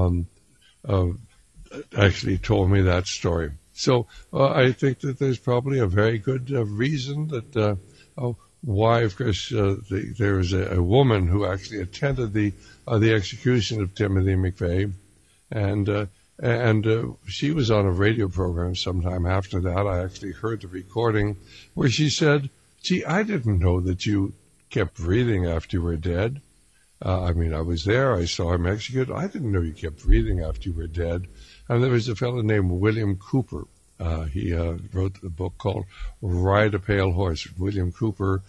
actually told me that story. So I think that there's probably a very good reason that why, of course, there is a woman who actually attended the execution of Timothy McVeigh, and she was on a radio program sometime after that. I actually heard the recording where she said, "Gee, I didn't know that you kept breathing after you were dead. I was there. I saw him executed. I didn't know you kept breathing after you were dead." And there was a fellow named William Cooper. He wrote a book called Ride a Pale Horse. William Cooper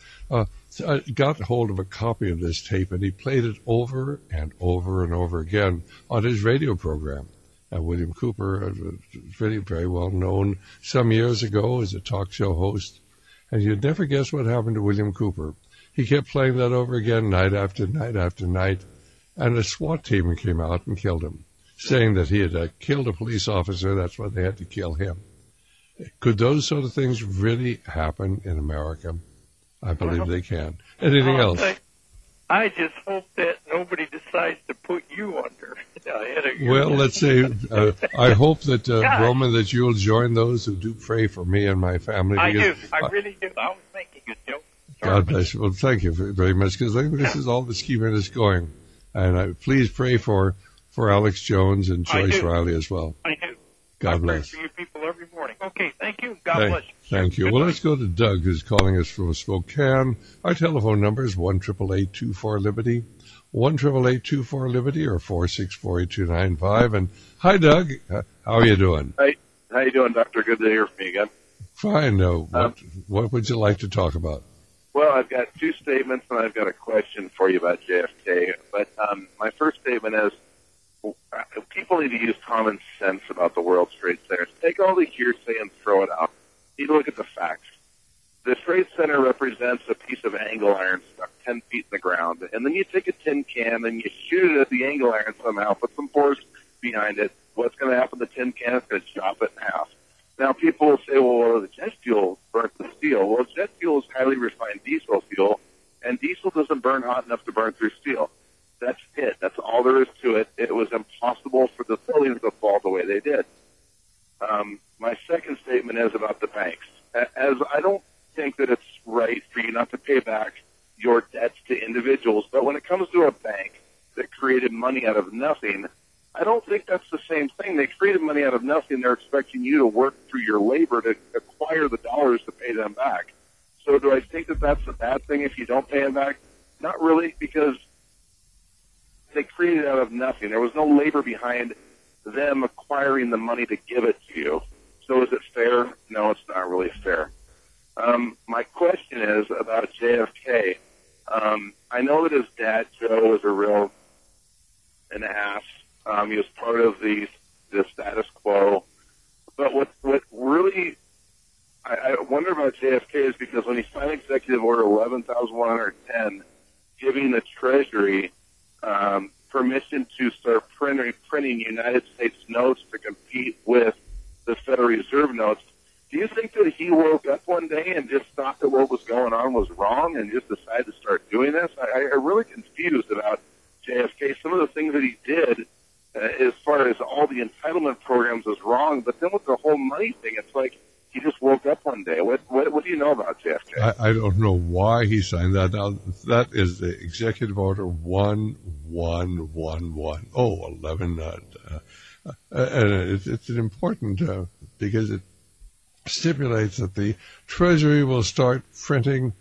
got hold of a copy of this tape, and he played it over and over and over again on his radio program. William Cooper, very, very well known some years ago as a talk show host. And you'd never guess what happened to William Cooper. He kept playing that over again night after night after night, and a SWAT team came out and killed him, saying that he had killed a police officer. That's why they had to kill him. Could those sort of things really happen in America? I believe they can. Anything else? I just hope that nobody decides to put you under. Well, let's say, I hope that, Roman, that you'll join those who do pray for me and my family. I do. I really do. I was making a joke. God bless you. Well, thank you very much, because I think this is all the scheming is going. And please pray for Alex Jones and Joyce Riley as well. I do. God bless. I pray for you people every morning. Okay, thank you. God bless you. Thank you. Well, let's go to Doug, who's calling us from Spokane. Our telephone number is 1-888-24-LIBERTY, 1-888-24-LIBERTY, or 464-8295. And hi, Doug. How are you doing? Hey, how you doing, Doctor? Good to hear from you again. Fine. What would you like to talk about? Well, I've got two statements, and I've got a question for you about JFK. But my first statement is, people need to use common sense about the World Trade Center. Take all the hearsay and throw it out. You look at the facts. The Trade Center represents a piece of angle iron stuck 10 feet in the ground, and then you take a tin can and you shoot it at the angle iron somehow, put some force behind it. What's going to happen to the tin can? It's going to chop it in half. Now, people will say, well, the jet fuel burnt the steel. Well, jet fuel is highly refined diesel fuel, and diesel doesn't burn hot enough to burn through steel. That's it. That's all there is to it. It was impossible for the buildings to fall the way they did. My second statement is about the banks. As I don't think that it's right for you not to pay back your debts to individuals, but when it comes to a bank that created money out of nothing, I don't think that's the same thing. They created money out of nothing. They're expecting you to work through your labor to acquire the dollars to pay them back. So do I think that that's a bad thing if you don't pay them back? Not really, because they created it out of nothing. There was no labor behind them acquiring the money to give it to you. So is it fair? No, it's not really fair. My question is about JFK. I know that his dad, Joe, was a real an ass. He was part of the status quo. But what really I wonder about JFK is because when he signed Executive Order 11,110, giving the Treasury permission to start printing United States notes to compete with the Federal Reserve notes, do you think that he woke up one day and just thought that what was going on was wrong and just decided to start doing this? I'm really confused about JFK. Some of the things that he did as far as all the entitlement programs was wrong, but then with the whole money thing, it's like he just woke up one day. What do you know about JFK? I don't know why he signed that. Now, that is the Executive Order 1111. Oh, 11. And it's an important because it stipulates that the Treasury will start printing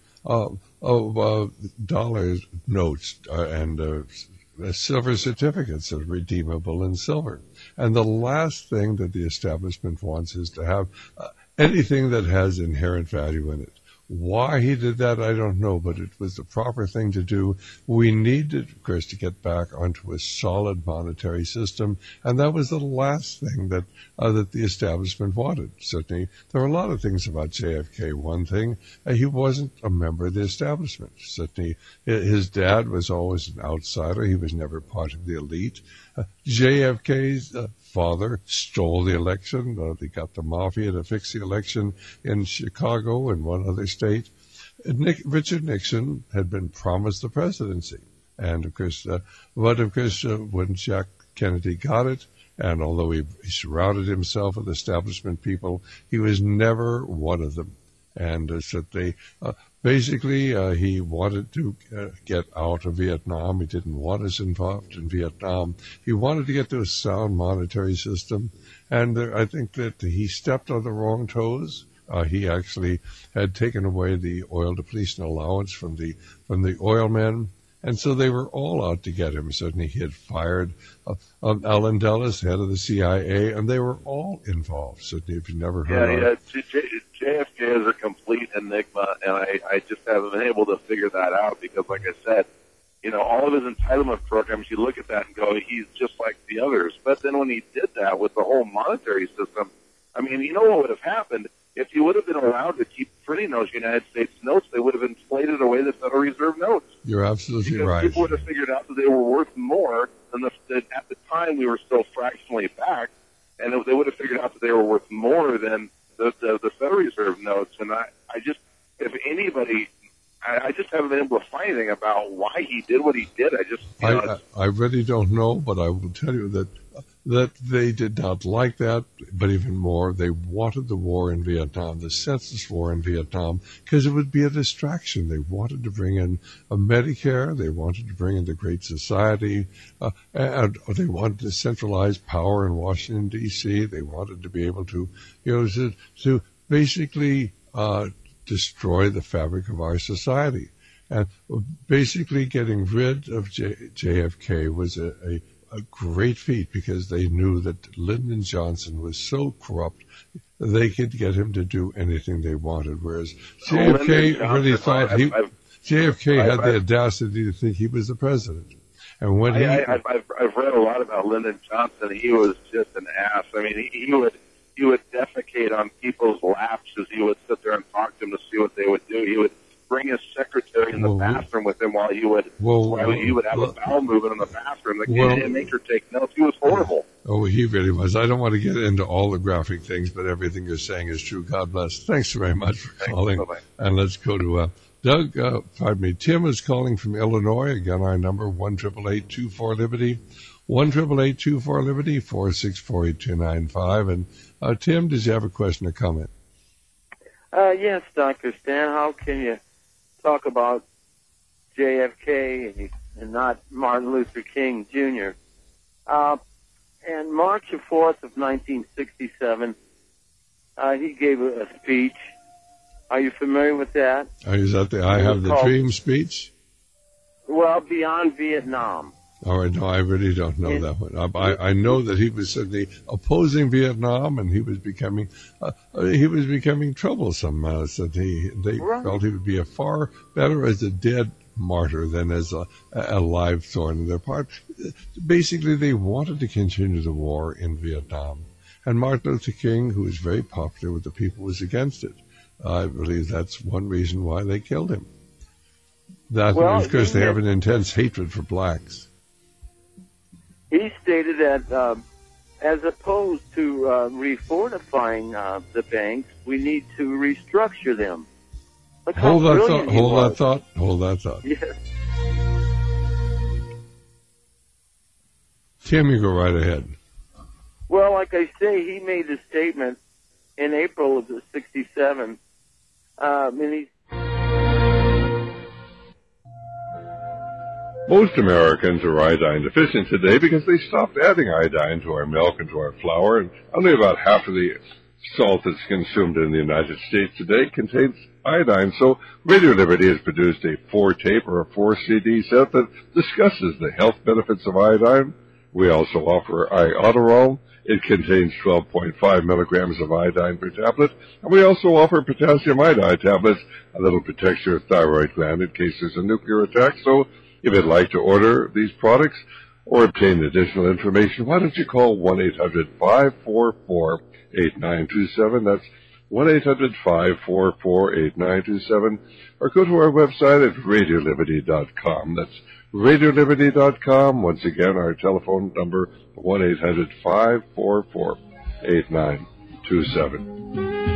dollars notes and silver certificates that are redeemable in silver. And the last thing that the establishment wants is to have anything that has inherent value in it. Why he did that, I don't know, but it was the proper thing to do. We needed, of course, to get back onto a solid monetary system, and that was the last thing that the establishment wanted. Certainly, there were a lot of things about JFK. One thing, he wasn't a member of the establishment. Certainly, his dad was always an outsider. He was never part of the elite. JFK's father stole the election. They got the mafia to fix the election in Chicago and one other state. Richard Nixon had been promised the presidency. And, of course, when Jack Kennedy got it, and although he surrounded himself with establishment people, he was never one of them. And so they basically he wanted to get out of Vietnam. He didn't want us involved in Vietnam. He wanted to get to a sound monetary system, and I think that he stepped on the wrong toes. He actually had taken away the oil depletion allowance from the oil men. And so they were all out to get him. Certainly he had fired Allen Dulles, head of the CIA, and they were all involved. Certainly if you never heard of it. JFK is a complete enigma, and I just haven't been able to figure that out because, like I said, all of his entitlement programs, you look at that and go, he's just like the others. But then when he did that with the whole monetary system, I mean, you know what would have happened? If he would have been allowed to keep printing those United States notes, they would have inflated away the Federal Reserve notes. You're absolutely because right. People would have figured out that they were worth more than at the time we were still fractionally backed, and they would have figured out that they were worth more than the Federal Reserve notes. And I just, if anybody, I just haven't been able to find anything about why he did what he did. I really don't know, but I will tell you that they did not like that, but even more, they wanted the war in Vietnam, the senseless war in Vietnam, because it would be a distraction. They wanted to bring in a Medicare, they wanted to bring in the Great Society, and they wanted to centralize power in Washington, D.C. They wanted to be able to, to basically destroy the fabric of our society. And basically getting rid of JFK was a great feat because they knew that Lyndon Johnson was so corrupt they could get him to do anything they wanted, whereas JFK really thought JFK had the audacity to think he was the president. And when I've read a lot about Lyndon Johnson. He was just an ass. I mean, he would defecate on people's laps as he would sit there and talk to them to see what they would do. He would bring his secretary in the bathroom with him while he would have a bowel movement in the bathroom. He didn't make her take notes. He was horrible. Oh, he really was. I don't want to get into all the graphic things, but everything you're saying is true. God bless. Thanks very much for calling. Bye-bye. And let's go to Doug. Tim is calling from Illinois. Again, our number 1-888-24-LIBERTY, 1-888-24-LIBERTY, 464-8295. And Tim, does you have a question or comment? Yes, Dr. Stan. How can you talk about JFK and not Martin Luther King Jr.? and March the 4th of 1967, he gave a speech. Are you familiar with that? Is that the I Have the Dream speech? Well, Beyond Vietnam. All right, no, I really don't know that one. I know that he was certainly opposing Vietnam, and he was becoming troublesome. So they felt he would be a far better as a dead martyr than as a live thorn in their part. Basically, they wanted to continue the war in Vietnam, and Martin Luther King, who was very popular with the people, was against it. I believe that's one reason why they killed him. That was because they have an intense hatred for blacks. He stated that as opposed to refortifying the banks, we need to restructure them. Hold that thought. Yes. Tim, you go right ahead. Well, like I say, he made a statement in April of '67, and he. Most Americans are iodine deficient today because they stopped adding iodine to our milk and to our flour, and only about half of the salt that's consumed in the United States today contains iodine. So Radio Liberty has produced a 4-tape or a 4-CD set that discusses the health benefits of iodine. We also offer Iodoral. It contains 12.5 milligrams of iodine per tablet. And we also offer potassium iodide tablets that'll protect your thyroid gland in case there's a nuclear attack. So if you'd like to order these products or obtain additional information, why don't you call 1-800-544-8927. That's 1-800-544-8927. Or go to our website at radioliberty.com. That's radioliberty.com. Once again, our telephone number, 1-800-544-8927.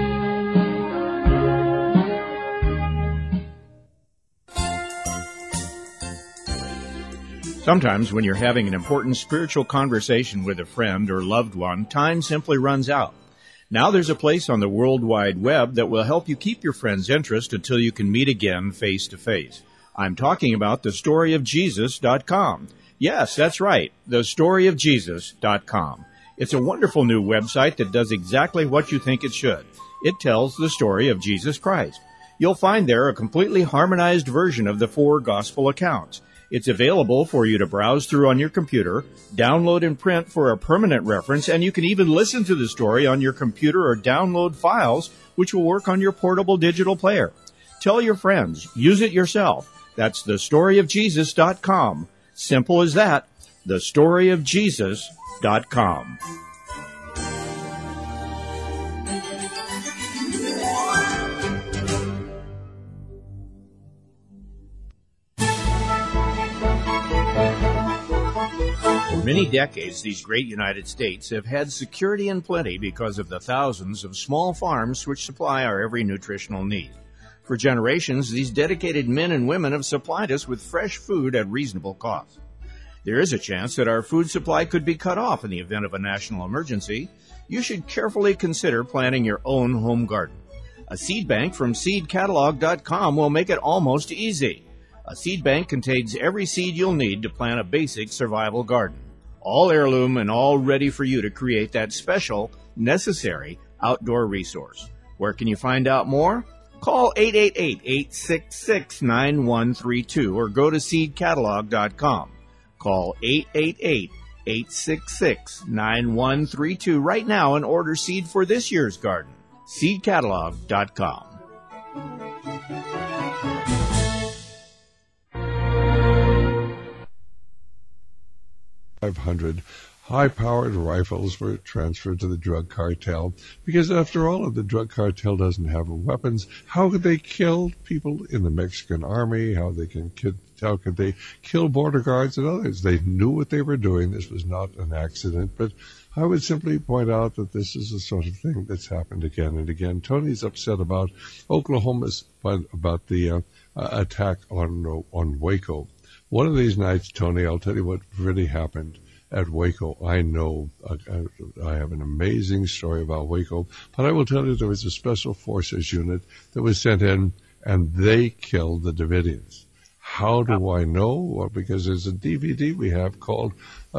Sometimes when you're having an important spiritual conversation with a friend or loved one, time simply runs out. Now there's a place on the World Wide Web that will help you keep your friend's interest until you can meet again face to face. I'm talking about thestoryofjesus.com. Yes, that's right, thestoryofjesus.com. It's a wonderful new website that does exactly what you think it should. It tells the story of Jesus Christ. You'll find there a completely harmonized version of the 4 gospel accounts. It's available for you to browse through on your computer, download and print for a permanent reference, and you can even listen to the story on your computer or download files, which will work on your portable digital player. Tell your friends. Use it yourself. That's thestoryofjesus.com. Simple as that. thestoryofjesus.com. For many decades, these great United States have had security and plenty because of the thousands of small farms which supply our every nutritional need. For generations, these dedicated men and women have supplied us with fresh food at reasonable cost. There is a chance that our food supply could be cut off in the event of a national emergency. You should carefully consider planting your own home garden. A seed bank from seedcatalog.com will make it almost easy. A seed bank contains every seed you'll need to plant a basic survival garden. All heirloom and all ready for you to create that special, necessary outdoor resource. Where can you find out more? Call 888-866-9132 or go to seedcatalog.com. Call 888-866-9132 right now and order seed for this year's garden. seedcatalog.com. 500 high-powered rifles were transferred to the drug cartel because, after all, if the drug cartel doesn't have weapons, how could they kill people in the Mexican army? How could they kill border guards and others? They knew what they were doing. This was not an accident, but I would simply point out that this is the sort of thing that's happened again and again. Tony's upset about Oklahoma's, about the attack on Waco. One of these nights, Tony, I'll tell you what really happened at Waco. I know I have an amazing story about Waco, but I will tell you there was a special forces unit that was sent in, and they killed the Davidians. How do I know? Well, because there's a DVD we have called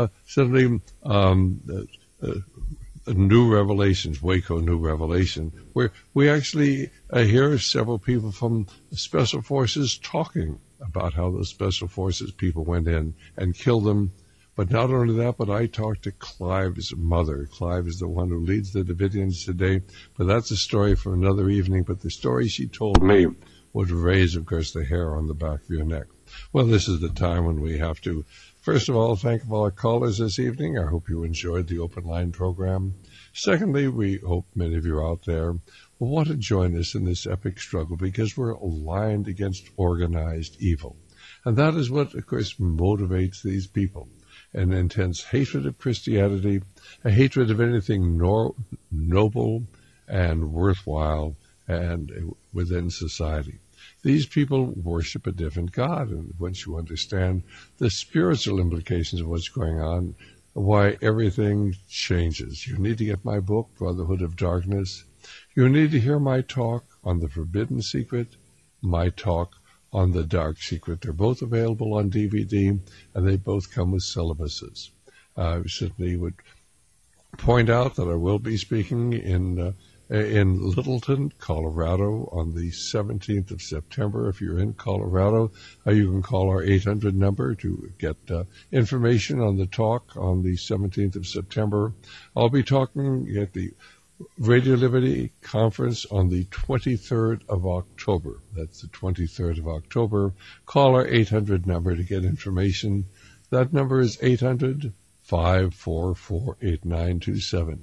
New Revelations, Waco New Revelation, where we actually hear several people from Special Forces talking about how those Special Forces people went in and killed them. But not only that, but I talked to Clive's mother. Clive is the one who leads the Davidians today, but that's a story for another evening. But the story she told me would raise, of course, the hair on the back of your neck. Well, this is the time when we have to, first of all, thank all our callers this evening. I hope you enjoyed the open line program. Secondly, we hope many of you out there will want to join us in this epic struggle because we're aligned against organized evil. And that is what, of course, motivates these people. An intense hatred of Christianity, a hatred of anything noble and worthwhile and within society. These people worship a different God, and once you understand the spiritual implications of what's going on, why everything changes. You need to get my book, Brotherhood of Darkness. You need to hear my talk on the Forbidden Secret, my talk on the Dark Secret. They're both available on DVD, and they both come with syllabuses. I certainly would point out that I will be speaking in Littleton, Colorado, on the 17th of September. If you're in Colorado, you can call our 800 number to get information on the talk on the 17th of September. I'll be talking at the Radio Liberty Conference on the 23rd of October. That's the 23rd of October. Call our 800 number to get information. That number is 800-544-8927.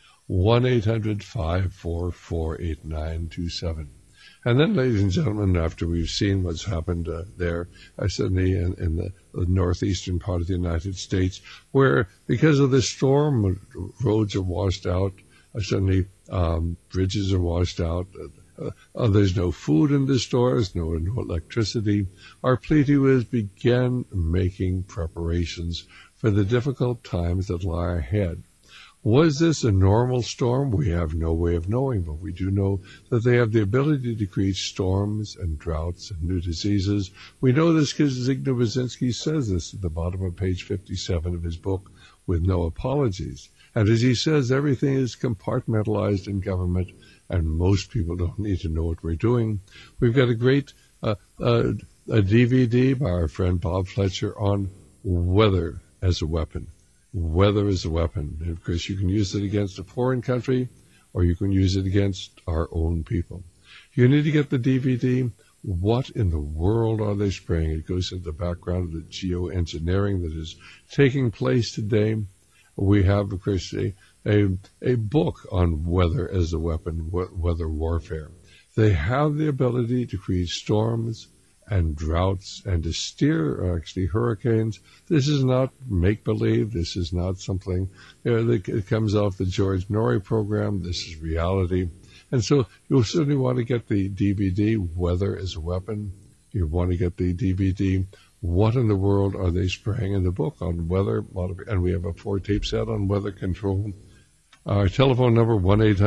1-800-544-8927. And then, ladies and gentlemen, after we've seen what's happened there, certainly in the northeastern part of the United States, where because of this storm, roads are washed out, certainly bridges are washed out, there's no food in the stores, no electricity. Our plea to you is begin making preparations for the difficult times that lie ahead. Was this a normal storm? We have no way of knowing, but we do know that they have the ability to create storms and droughts and new diseases. We know this because Zygmunt Brzezinski says this at the bottom of page 57 of his book, With No Apologies. And as he says, everything is compartmentalized in government, and most people don't need to know what we're doing. We've got a great a DVD by our friend Bob Fletcher on weather as a weapon. Weather is a weapon. And of course, you can use it against a foreign country, or you can use it against our own people. You need to get the DVD. What in the world are they spraying? It goes into the background of the geoengineering that is taking place today. We have, of course, a book on weather as a weapon, weather warfare. They have the ability to create storms and droughts and to steer, actually, hurricanes. This is not make-believe. This is not something that comes off the George Norrie program. This is reality. And so you'll certainly want to get the DVD, Weather as a Weapon. You want to get the DVD, What in the World Are They Spraying, in the book on weather, and we have a 4-tape set on weather control. Our telephone number,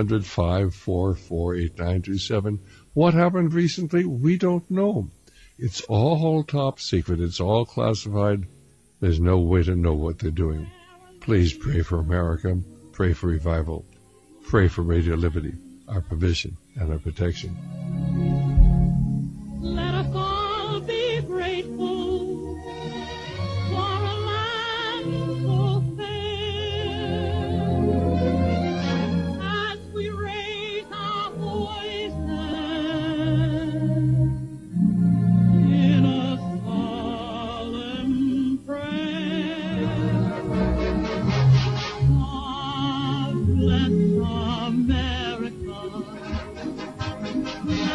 1-800-544-8927. What happened recently? We don't know. It's all top secret. It's all classified. There's no way to know what they're doing. Please pray for America. Pray for revival. Pray for Radio Liberty, our provision and our protection. Let us all be grateful for a land so fair. As we raise our voices in a solemn prayer, God bless America.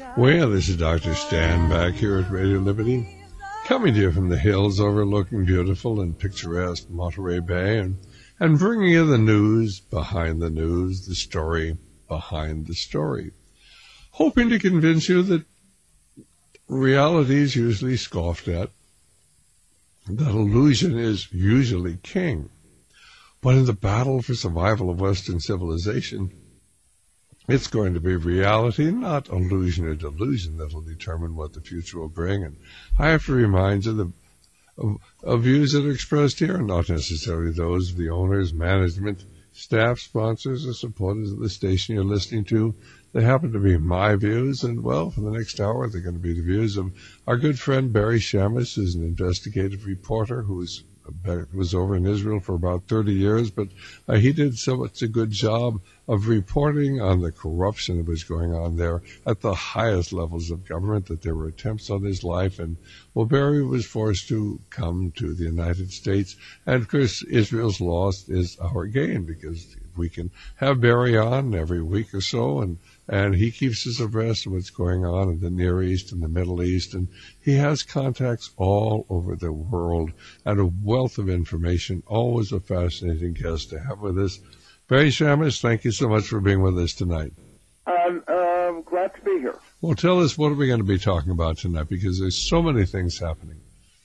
Well, this is Dr. Stan back here at Radio Liberty, coming to you from the hills overlooking beautiful and picturesque Monterey Bay, and bringing you the news behind the news, the story behind the story, hoping to convince you that reality is usually scoffed at, that illusion is usually king. But in the battle for survival of Western civilization, it's going to be reality, not illusion or delusion, that will determine what the future will bring. And I have to remind you of views that are expressed here are not necessarily those of the owners, management, staff, sponsors, or supporters of the station you're listening to. They happen to be my views, and, well, for the next hour, they're going to be the views of our good friend Barry Shamus, who's an investigative reporter who was over in Israel for about 30 years, but he did such a good job of reporting on the corruption that was going on there at the highest levels of government, that there were attempts on his life, and, well, Barry was forced to come to the United States, and, of course, Israel's loss is our gain, because we can have Barry on every week or so, and he keeps us abreast of what's going on in the Near East and the Middle East, and he has contacts all over the world and a wealth of information. Always a fascinating guest to have with us. Barry Shamus, thank you so much for being with us tonight. I'm glad to be here. Well, tell us, what are we going to be talking about tonight? Because there's so many things happening.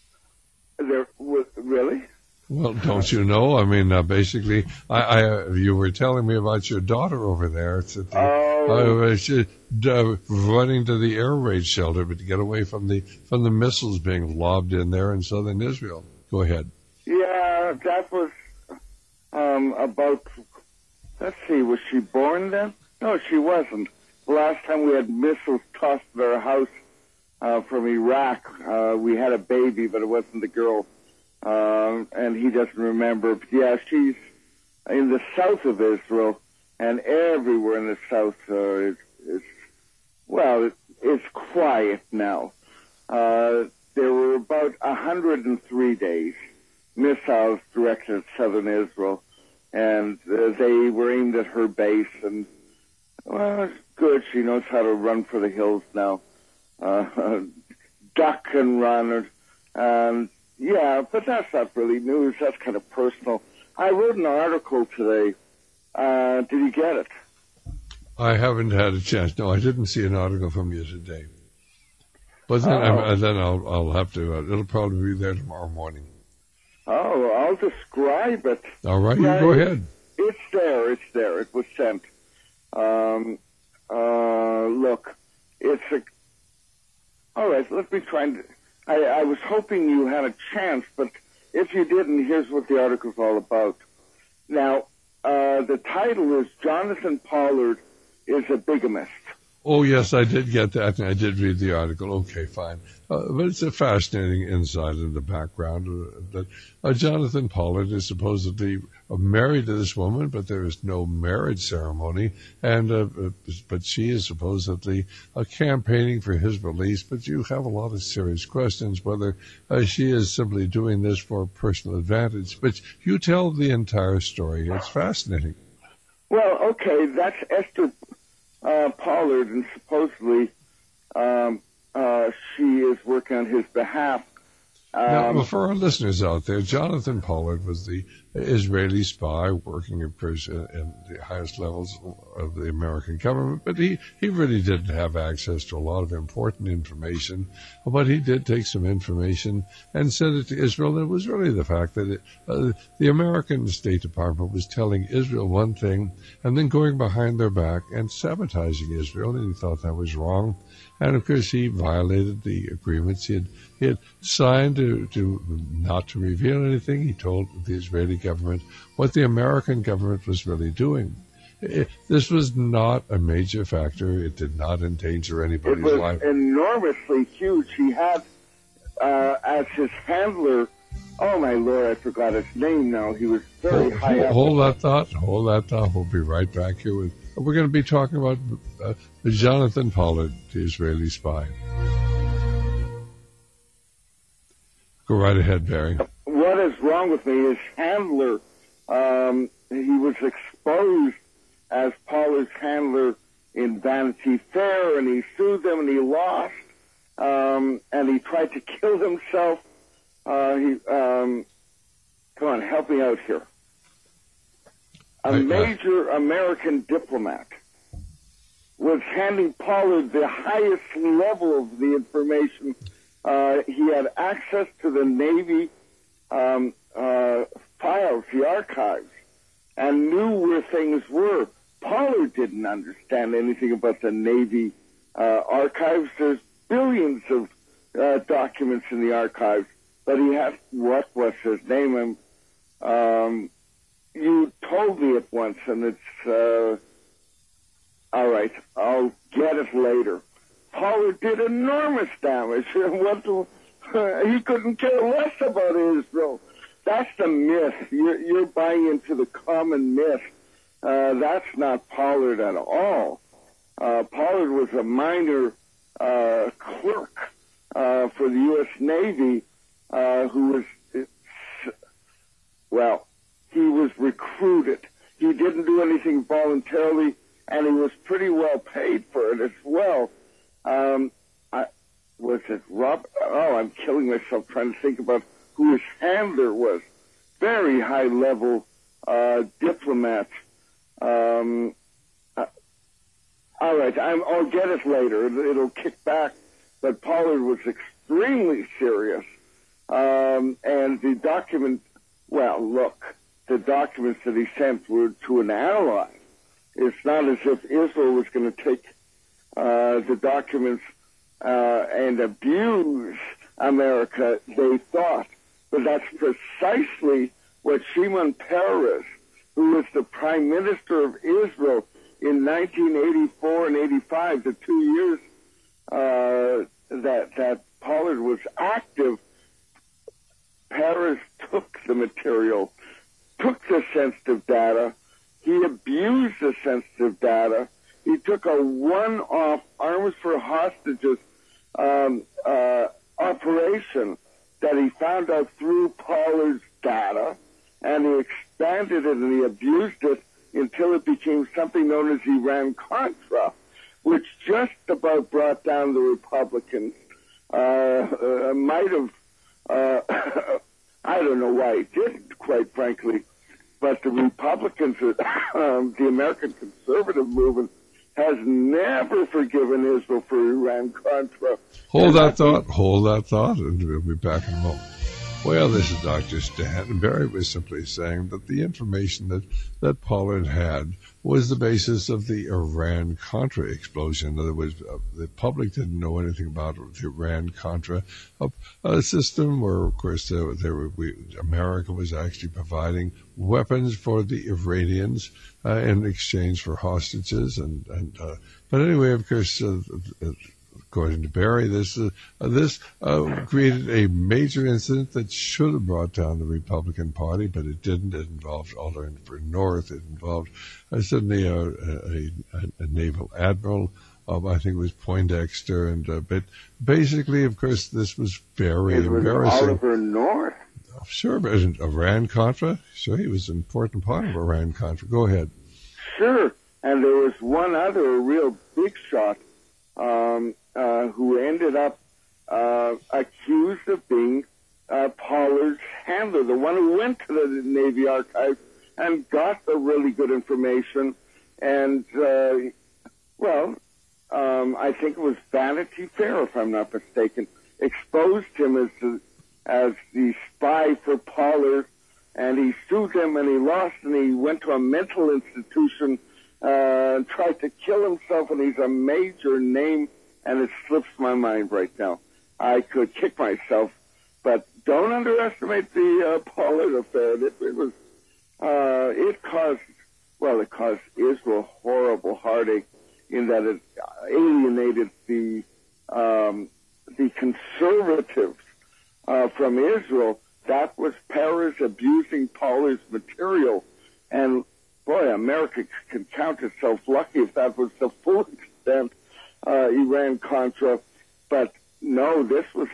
Really? Well, don't you know? I mean, basically, you were telling me about your daughter over there. It's at running to the air raid shelter, but to get away from the missiles being lobbed in there in southern Israel. Go ahead. Yeah, that was about. Let's see, was she born then? No, she wasn't. The last time we had missiles tossed at our house from Iraq, we had a baby, but it wasn't the girl. And he doesn't remember. But yeah, she's in the south of Israel, and everywhere in the south it's quiet now. There were about 103 days missiles directed at southern Israel, and they were aimed at her base. And well, it's good. She knows how to run for the hills now, duck and run, and. Yeah, but that's not really news. That's kind of personal. I wrote an article today. Did you get it? I haven't had a chance. No, I didn't see an article from you today. But then, I'll have to. It'll probably be there tomorrow morning. Oh, I'll describe it. All right, you go ahead. It's there. It was sent. Look, it's a. All right, let me try and. I was hoping you had a chance, but if you didn't, here's what the article's all about. Now, the title is Jonathan Pollard is a Bigamist. Oh, yes, I did get that, and I did read the article. Okay, fine. But it's a fascinating insight in the background that Jonathan Pollard is supposedly married to this woman, but there is no marriage ceremony, and but she is supposedly campaigning for his release. But you have a lot of serious questions whether she is simply doing this for personal advantage. But you tell the entire story. It's fascinating. Well, okay, that's Esther Pollard, and supposedly she is working on his behalf. Now, for our listeners out there, Jonathan Pollard was the Israeli spy working, of course, in the highest levels of the American government, but he really didn't have access to a lot of important information. But he did take some information and send it to Israel. It was really the fact that the American State Department was telling Israel one thing and then going behind their back and sabotaging Israel, and he thought that was wrong. And, of course, he violated the agreements he had signed to not to reveal anything. He told the Israeli government what the American government was really doing. This was not a major factor. It did not endanger anybody's life. It was enormously huge. He had, as his handler, oh, my Lord, I forgot his name now. He was very high up. Hold that thought. We'll be right back here with... We're going to be talking about Jonathan Pollard, the Israeli spy. Go right ahead, Barry. What is wrong with me? His handler, he was exposed as Pollard's handler in Vanity Fair, and he sued them and he lost, and he tried to kill himself. Come on, help me out here. A major American diplomat was handing Pollard the highest level of the information. He had access to the Navy files, the archives, and knew where things were. Pollard didn't understand anything about the Navy archives. There's billions of documents in the archives, but he had, what was his name? You told me it once, and it's, all right, I'll get it later. Pollard did enormous damage. He couldn't care less about Israel. That's the myth. You're buying into the common myth. That's not Pollard at all. Pollard was a minor clerk for the U.S. Navy who was, he was recruited. He didn't do anything voluntarily, and he was pretty well paid for it as well. Was it Rob? Oh, I'm killing myself trying to think about who his handler was. Very high-level diplomat. All right, I'll get it later. It'll kick back. But Pollard was extremely serious. And the document, the documents that he sent were to an ally. It's not as if Israel was going to take the documents and abuse America, they thought. But that's precisely what Shimon Peres, who was the Prime Minister of Israel in 1984 and 85, the 2 years that Pollard was active, Peres took the material, took the sensitive data, he abused the sensitive data, he took a one-off arms for hostages operation that he found out through Pollard's data, and he expanded it and he abused it until it became something known as Iran-Contra, which just about brought down the Republicans. Might have, I don't know why it didn't, quite frankly, but the Republicans, the American conservative movement, has never forgiven Israel for Iran-Contra. Hold that thought, and we'll be back in a moment. Well, this is Dr. Stan, and Barry was simply saying that the information that Pollard had was the basis of the Iran-Contra explosion. In other words, the public didn't know anything about the Iran-Contra system, where, of course, America was actually providing weapons for the Iranians in exchange for hostages. But anyway, of course, according to Barry, this created a major incident that should have brought down the Republican Party, but it didn't. It involved Alder North. It involved suddenly a naval admiral. I think it was Poindexter, but basically, of course, this was very embarrassing. Oliver North. Sure, but Iran-Contra? Sure, he was an important part of Iran-Contra. Go ahead. Sure, and there was one other real big shot who ended up accused of being Pollard's handler, the one who went to the Navy archives and got the really good information. And, I think it was Vanity Fair, if I'm not mistaken, exposed him as the spy for Pollard, and he sued him and he lost, and he went to a mental institution and tried to kill himself, and he's a major name, and it slips my mind right now. I could kick myself, but don't underestimate the Pollard affair. It caused Israel horrible heartache in that it alienated the conservatives from Israel. That was Peres abusing Pollard's material, and boy, America can count itself lucky if that was the full extent Iran-Contra. But no, this was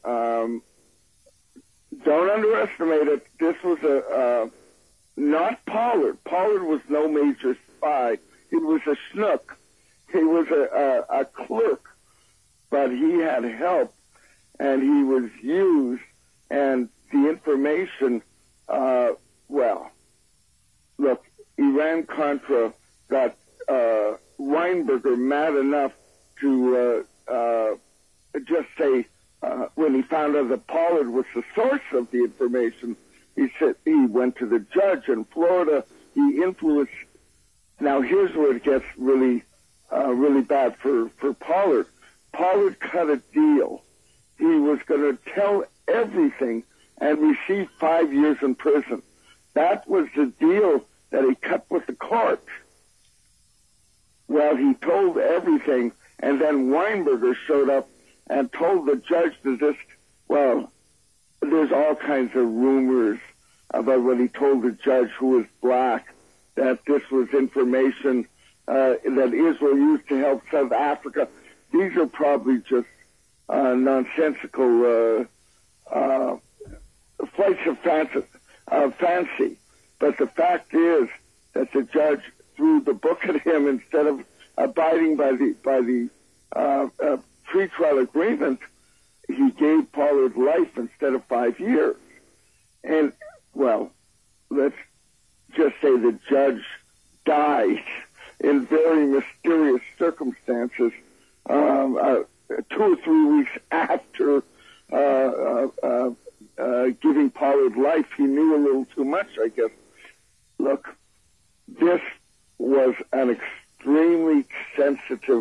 don't underestimate it. This was not Pollard. Pollard was no major spy. He was a schnook. He was a clerk, but he had help, and he was used, and the information, well, look, Iran-Contra got Weinberger mad enough to just say, when he found out that Pollard was the source of the information, he said he went to the judge in Florida. He influenced. Now here's where it gets really bad for Pollard. Pollard cut a deal. He was going to tell everything and receive 5 years in prison. That was the deal that he cut with the court. Well, he told everything, and then Weinberger showed up and told the judge that this, well, there's all kinds of rumors about what he told the judge, who was black, that this was information that Israel used to help South Africa. These are probably just nonsensical flights of fancy. But the fact is that the judge threw the book at him instead of abiding by the pretrial agreement. He gave Pollard life instead of 5 years. And, well, let's just say the judge died in very mysterious circumstances 2 or 3 weeks after giving Pollard life. He knew a little too much, I guess. Look, this was an extremely sensitive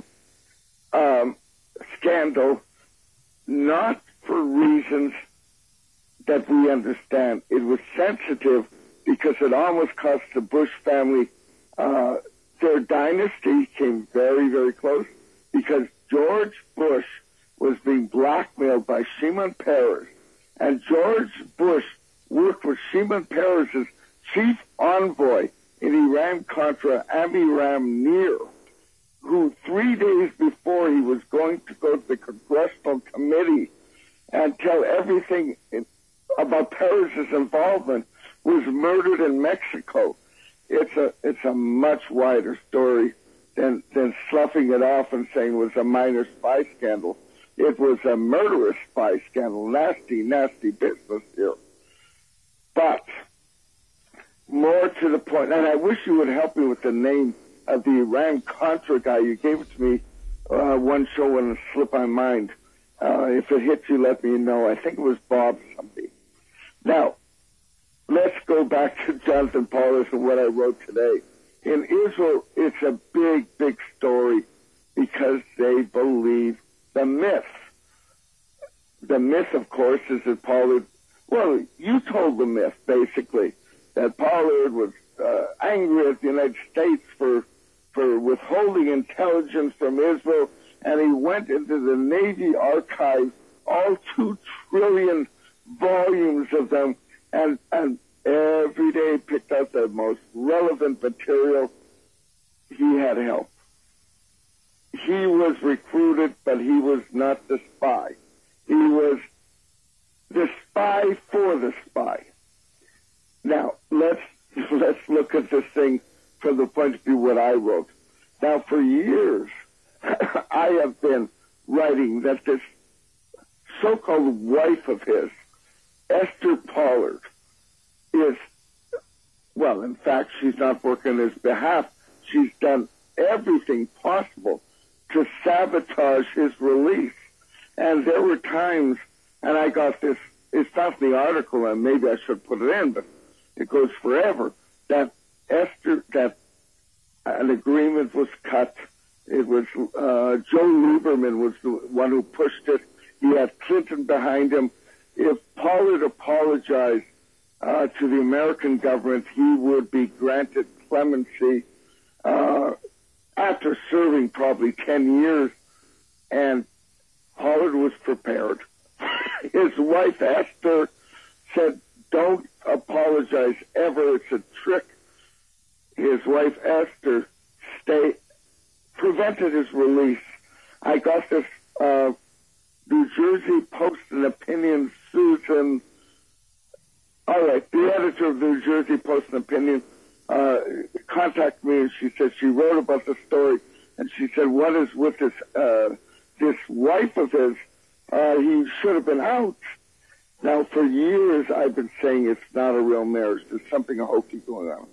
scandal, not for reasons that we understand. It was sensitive because it almost cost the Bush family their dynasty came very, very close, because George Bush was being blackmailed by Shimon Peres, and George Bush worked with Shimon Peres' chief envoy in Iran-Contra, Amiram Nir, who 3 days before he was going to go to the Congressional Committee and tell everything about Peres' involvement, was murdered in Mexico. It's a much wider story than sloughing it off and saying it was a minor spy scandal. It was a murderous spy scandal. Nasty, nasty business here. But more to the point, and I wish you would help me with the name of the Iran-Contra guy. You gave it to me one show and it slipped my mind. If it hits you, let me know. I think it was Bob something. Now, let's go back to Jonathan Paulus and what I wrote today. In Israel, it's a big, big story because they believe the myth. The myth, of course, is that Pollard, well, you told the myth, basically, that Pollard was angry at the United States for withholding intelligence from Israel, and he went into the Navy archives, all 2 trillion volumes of them, and every day picked out the most relevant material. He had help. He was recruited, but he was not the spy. He was the spy for the spy. Now, let's look at this thing from the point of view what I wrote. Now, for years, I have been writing that this so-called wife of his, Esther Pollard, is, well, in fact, she's not working on his behalf. She's done everything possible to sabotage his release. And there were times, and I got this, it's not the article, and maybe I should put it in, but it goes forever, that an agreement was cut. It was, Joe Lieberman was the one who pushed it. He had Clinton behind him. If Pollard apologized to the American government, he would be granted clemency after serving probably 10 years. And Pollard was prepared. His wife, Esther, said, "Don't apologize ever. It's a trick." His wife, Esther, prevented his release. I got this New Jersey Post and Opinion, Susan. All right, the editor of the New Jersey Post and Opinion contacted me, and she said she wrote about the story. And she said, what is with this wife of his? He should have been out. Now, for years, I've been saying it's not a real marriage. There's something hokey going on.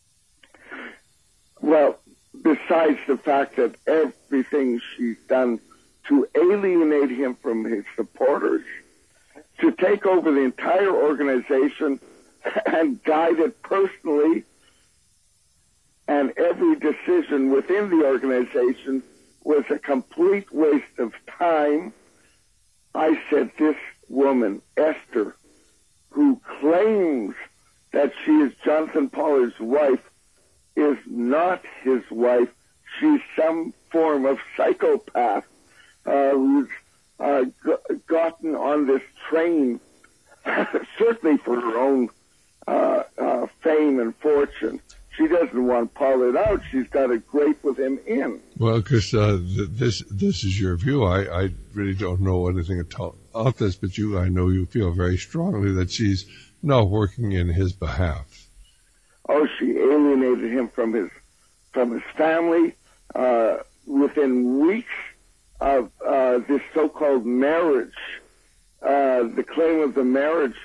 Well, besides the fact that everything she's done to alienate him from his supporters, to take over the entire organization and guide it personally, and every decision within the organization was a complete waste of time. I said, this woman, Esther, who claims that she is Jonathan Pollard's wife, is not his wife. She's some form of psychopath who's gotten on this train, certainly for her own fame and fortune. She doesn't want Pollard out. She's got to grape with him in. Well, because this is your view. I really don't know anything about this, but I know you feel very strongly that she's not working in his behalf. Oh, she alienated him from his family within weeks of this so-called marriage. The claim of the marriage,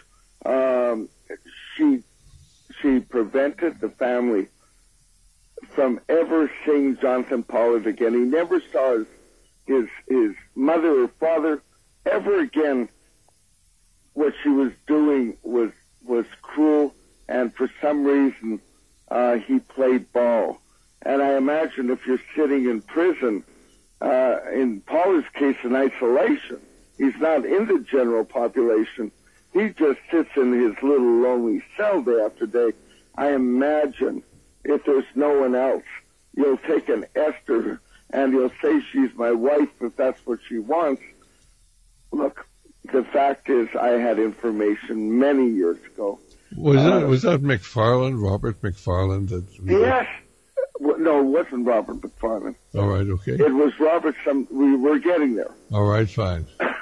she prevented the family from ever seeing Jonathan Pollard again. He never saw his mother or father ever again. What she was doing was cruel, and for some reason he played ball. And I imagine if you're sitting in prison, in Pollard's case in isolation, he's not in the general population. He just sits in his little lonely cell day after day. I imagine if there's no one else, you'll take an Esther and you'll say she's my wife if that's what she wants. Look, the fact is I had information many years ago. Was that McFarland, Robert McFarland? Yes. No, it wasn't Robert McFarland. All right, okay. It was Robert. We were getting there. All right, fine.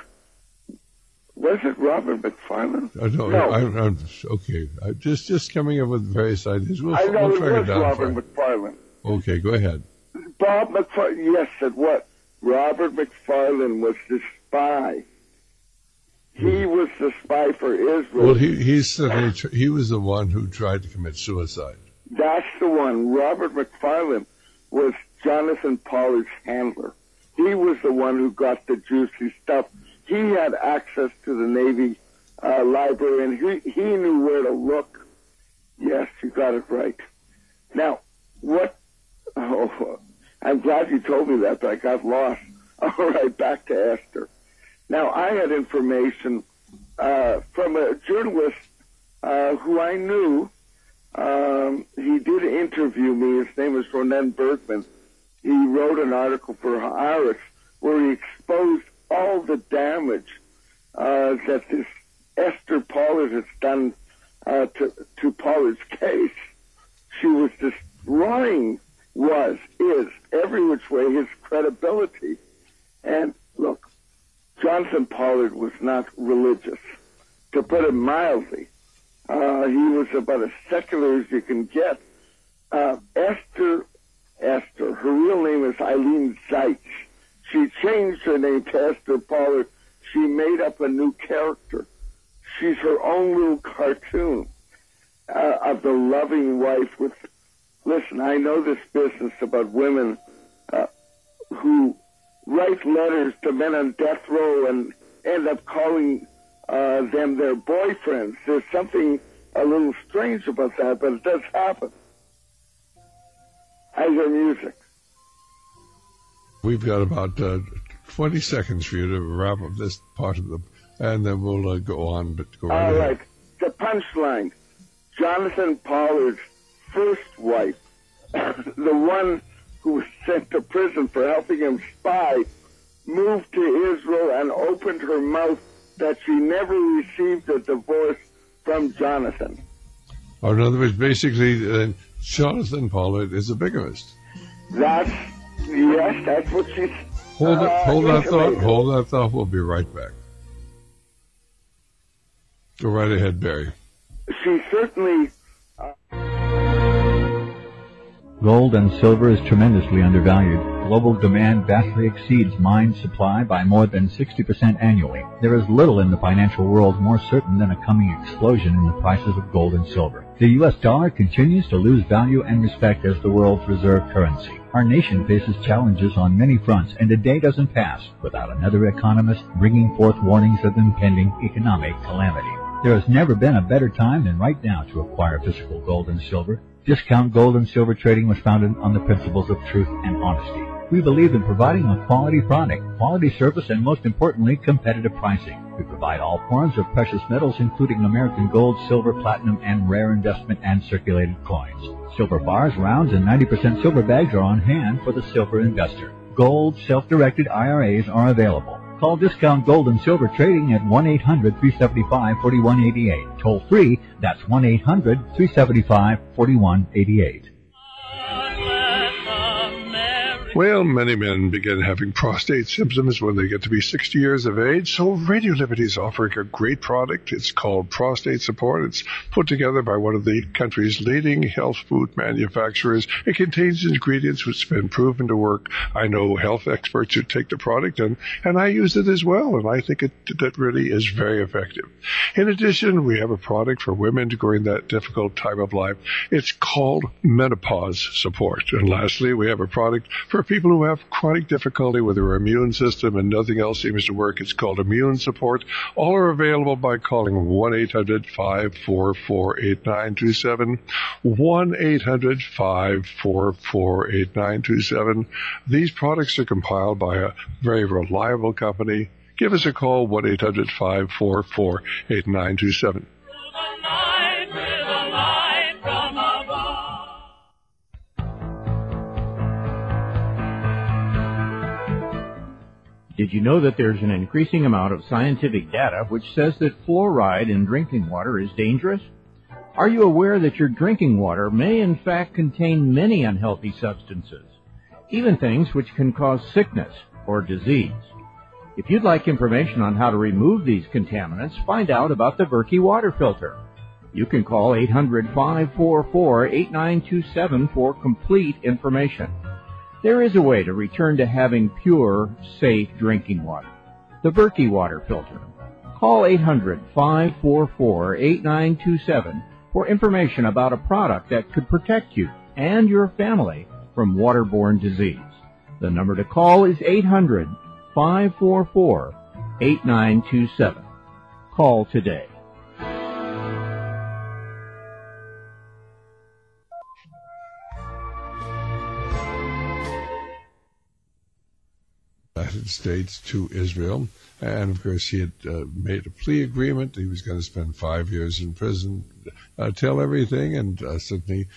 Was it Robert McFarland? No. I'm okay. I'm just coming up with various ideas. I know we'll it was Robert McFarland. Okay, go ahead. Bob McFarland. Yes, said what? Robert McFarland was the spy. He was the spy for Israel. Well, he was the one who tried to commit suicide. That's the one. Robert McFarland was Jonathan Pollard's handler. He was the one who got the juicy stuff. He had access to the Navy library, and he knew where to look. Yes, you got it right. Now, what? Oh, I'm glad you told me that, but I got lost. All right, back to Esther. Now, I had information from a journalist who I knew. He did interview me. His name is Ronen Bergman. He wrote an article for Haaretz where he exposed all the damage that this Esther Pollard has done to Pollard's case. She was destroying, is every which way his credibility. And look, Jonathan Pollard was not religious, to put it mildly. He was about as secular as you can get. Esther, her real name is Eileen Zeitz. She changed her name to Esther Pollard. She made up a new character. She's her own little cartoon of the loving wife with, listen, I know this business about women who write letters to men on death row and end up calling them their boyfriends. There's something a little strange about that, but it does happen. I hear music. We've got about 20 seconds for you to wrap up this part of and then we'll go on. But go right All ahead. right. The punchline. Jonathan Pollard's first wife, the one who was sent to prison for helping him spy, moved to Israel and opened her mouth that she never received a divorce from Jonathan. Or in other words, basically, Jonathan Pollard is a bigamist. That's what she's... Hold that thought. We'll be right back. Go right ahead, Barry. She certainly... Gold and silver is tremendously undervalued. Global demand vastly exceeds mine supply by more than 60% annually. There is little in the financial world more certain than a coming explosion in the prices of gold and silver. The U.S. dollar continues to lose value and respect as the world's reserve currency. Our nation faces challenges on many fronts, and a day doesn't pass without another economist bringing forth warnings of impending economic calamity. There has never been a better time than right now to acquire physical gold and silver. Discount Gold and Silver Trading was founded on the principles of truth and honesty. We believe in providing a quality product, quality service, and most importantly, competitive pricing. We provide all forms of precious metals, including American gold, silver, platinum, and rare investment and circulated coins. Silver bars, rounds, and 90% silver bags are on hand for the silver investor. Gold self-directed IRAs are available. Call Discount Gold and Silver Trading at 1-800-375-4188. Toll free, that's 1-800-375-4188. Well, many men begin having prostate symptoms when they get to be 60 years of age, so Radio Liberty is offering a great product. It's called Prostate Support. It's put together by one of the country's leading health food manufacturers. It contains ingredients which have been proven to work. I know health experts who take the product, and I use it as well, and I think that really is very effective. In addition, we have a product for women during that difficult time of life. It's called Menopause Support. And lastly, we have a product for people who have chronic difficulty with their immune system and nothing else seems to work. It's called Immune Support. All are available by calling 1-800-544-8927, 1-800-544-8927. These products are compiled by a very reliable company. Give us a call, 1-800-544-8927. Did you know that there's an increasing amount of scientific data which says that fluoride in drinking water is dangerous? Are you aware that your drinking water may in fact contain many unhealthy substances, even things which can cause sickness or disease? If you'd like information on how to remove these contaminants, find out about the Berkey water filter. You can call 800-544-8927 for complete information. There is a way to return to having pure, safe drinking water. The Berkey water filter. Call 800-544-8927 for information about a product that could protect you and your family from waterborne disease. The number to call is 800-544-8927. Call today. United States to Israel, and of course he had made a plea agreement. He was going to spend 5 years in prison, tell everything, and certainly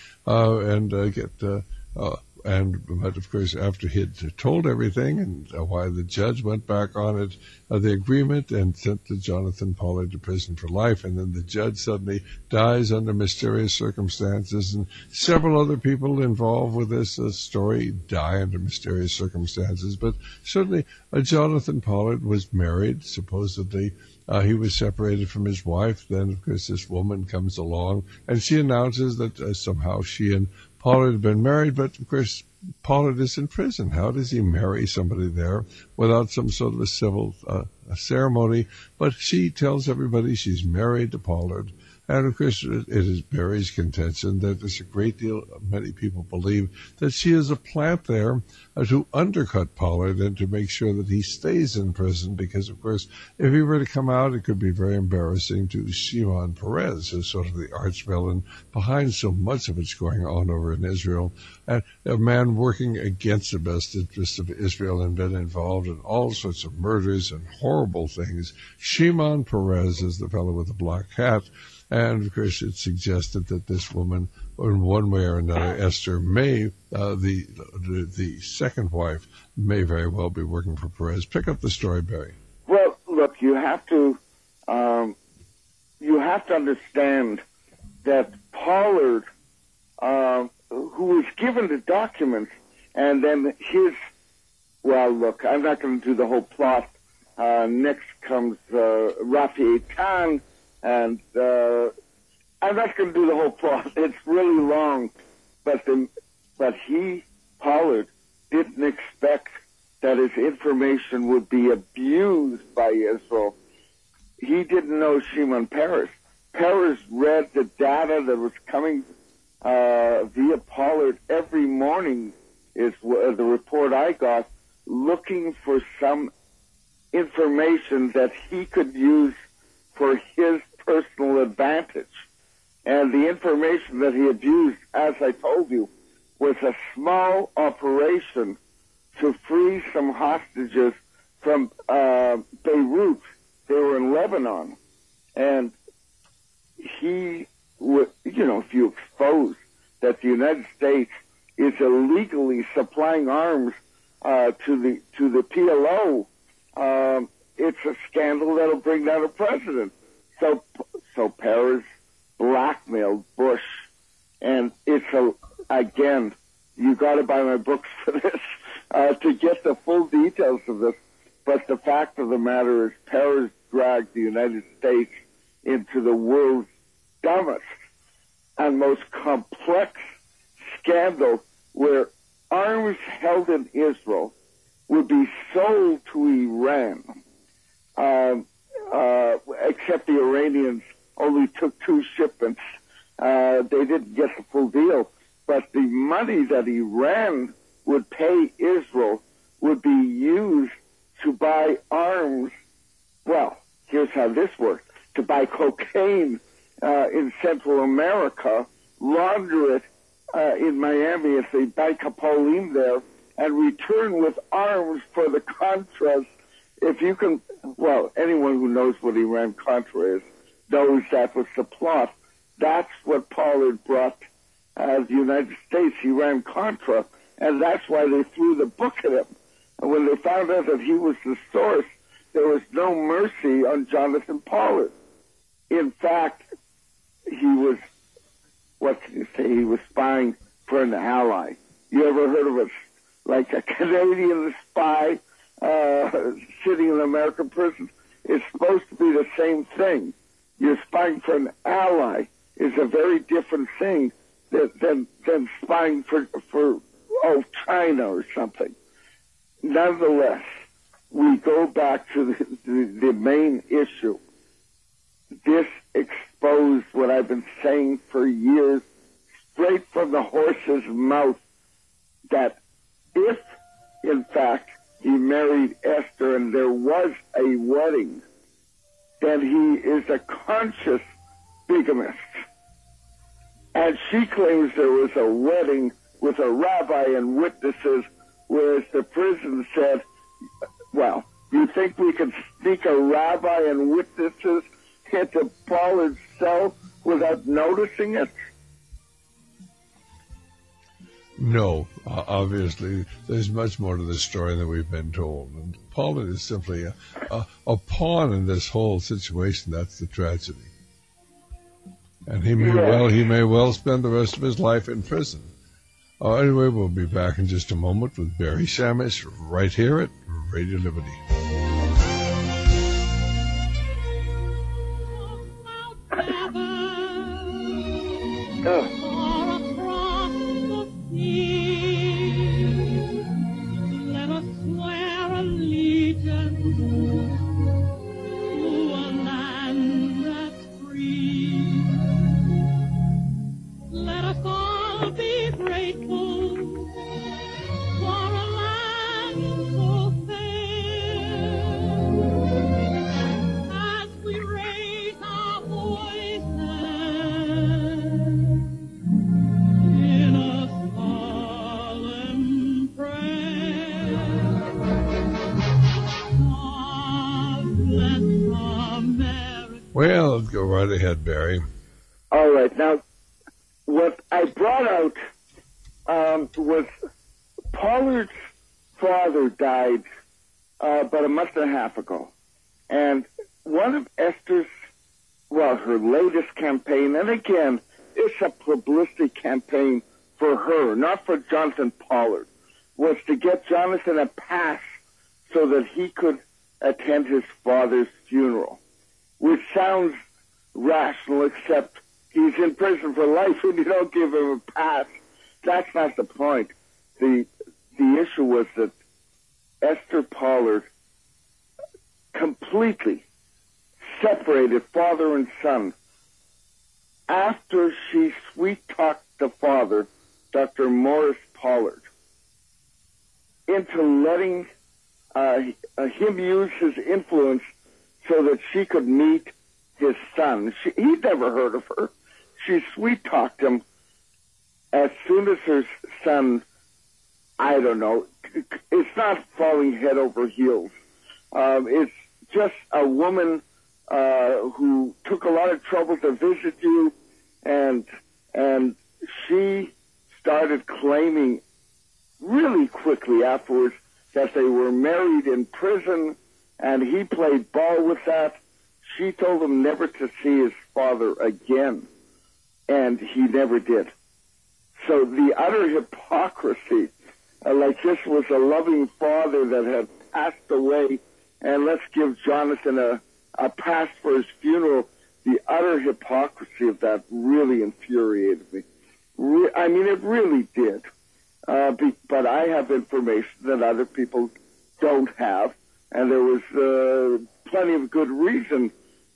but of course after he had told everything and why the judge went back on it, the agreement, and sent Jonathan Pollard to prison for life, and then the judge suddenly dies under mysterious circumstances, and several other people involved with this story die under mysterious circumstances. But certainly Jonathan Pollard was married, supposedly. He was separated from his wife. Then, of course, this woman comes along, and she announces that somehow she and Pollard had been married, but of course Pollard is in prison. How does he marry somebody there without some sort of a civil ceremony? But she tells everybody she's married to Pollard. And of course, it is Barry's contention that there's a great deal, many people believe, that she is a plant there to undercut Pollard and to make sure that he stays in prison, because, of course, if he were to come out, it could be very embarrassing to Shimon Peres, who's sort of the arch-villain behind so much of what's going on over in Israel, and a man working against the best interests of Israel and been involved in all sorts of murders and horrible things. Shimon Peres is the fellow with the black hat. And, of course, it's suggested that this woman, in one way or another, Esther may, the second wife, may very well be working for Perez. Pick up the story, Barry. Well, look, you have to understand that Pollard, who was given the documents, and then well, look, I'm not going to do the whole plot. Next comes Rafi Eitan. And I'm not going to do the whole plot. It's really long. But but Pollard, didn't expect that his information would be abused by Israel. He didn't know Shimon Peres. Peres read the data that was coming via Pollard every morning, is the report I got, looking for some information that he could use for his personal advantage. And the information that he had used, as I told you, was a small operation to free some hostages from Beirut. They were in Lebanon. And he would, if you expose that the United States is illegally supplying arms to the PLO, it's a scandal that'll bring down a president. So Peres blackmailed Bush, and again, you got to buy my books for this to get the full details of this. But the fact of the matter is, Peres dragged the United States into the world's dumbest and most complex scandal, where arms held in Israel would be sold to Iran, except the Iranians only took 2 shipments. They didn't get the full deal. But the money that Iran would pay Israel would be used to buy arms. Well, here's how this worked. To buy cocaine in Central America, launder it in Miami at the Bank of Pauline there, and return with arms for the Contras. If you can, well, anyone who knows what Iran-Contra is knows that was the plot. That's what Pollard brought the United States, Iran-Contra, and that's why they threw the book at him. And when they found out that he was the source, there was no mercy on Jonathan Pollard. In fact, he was, what can you say, he was spying for an ally. You ever heard of like a Canadian spy sitting in an American prison? It's supposed to be the same thing. You're spying for an ally is a very different thing than spying for China or something. Nonetheless, we go back to the main issue. This exposed what I've been saying for years, straight from the horse's mouth, that if, in fact, he married Esther and there was a wedding, then he is a conscious bigamist. And she claims there was a wedding with a rabbi and witnesses, whereas the prison said, well, you think we can sneak a rabbi and witnesses into Pollard's cell without noticing it? No, obviously, there's much more to this story than we've been told. And Pollard is simply a pawn in this whole situation. That's the tragedy. And he may well spend the rest of his life in prison. Anyway, we'll be back in just a moment with Barry Shamish right here at Radio Liberty. Let us swear allegiance to a land that's free. Let us all be grateful for a land so fair. As we raise our voices in a solemn prayer, God bless America. Well, let's go right ahead, Barry. All right. Now, what I brought out was Pollard's father died about a month and a half ago. And one of Esther's, her latest campaign, and again, it's a publicity campaign for her, not for Jonathan Pollard, was to get Jonathan a pass so that he could attend his father's funeral, which sounds rational, except he's in prison for life and you don't give him a pass that's not the point. The issue was that Esther Pollard completely separated father and son after she sweet-talked the father, Dr. Morris Pollard, into letting him use his influence so that she could meet his son. He'd never heard of her. She sweet-talked him. As soon as her son, I don't know, it's not falling head over heels. It's just a woman who took a lot of trouble to visit you, and she started claiming really quickly afterwards that they were married in prison, and he played ball with that. She told him never to see his father again, and he never did. So the utter hypocrisy, like this was a loving father that had passed away, and let's give Jonathan a pass for his funeral. The utter hypocrisy of that really infuriated me. I mean, it really did. But I have information that other people don't have, and there was plenty of good reason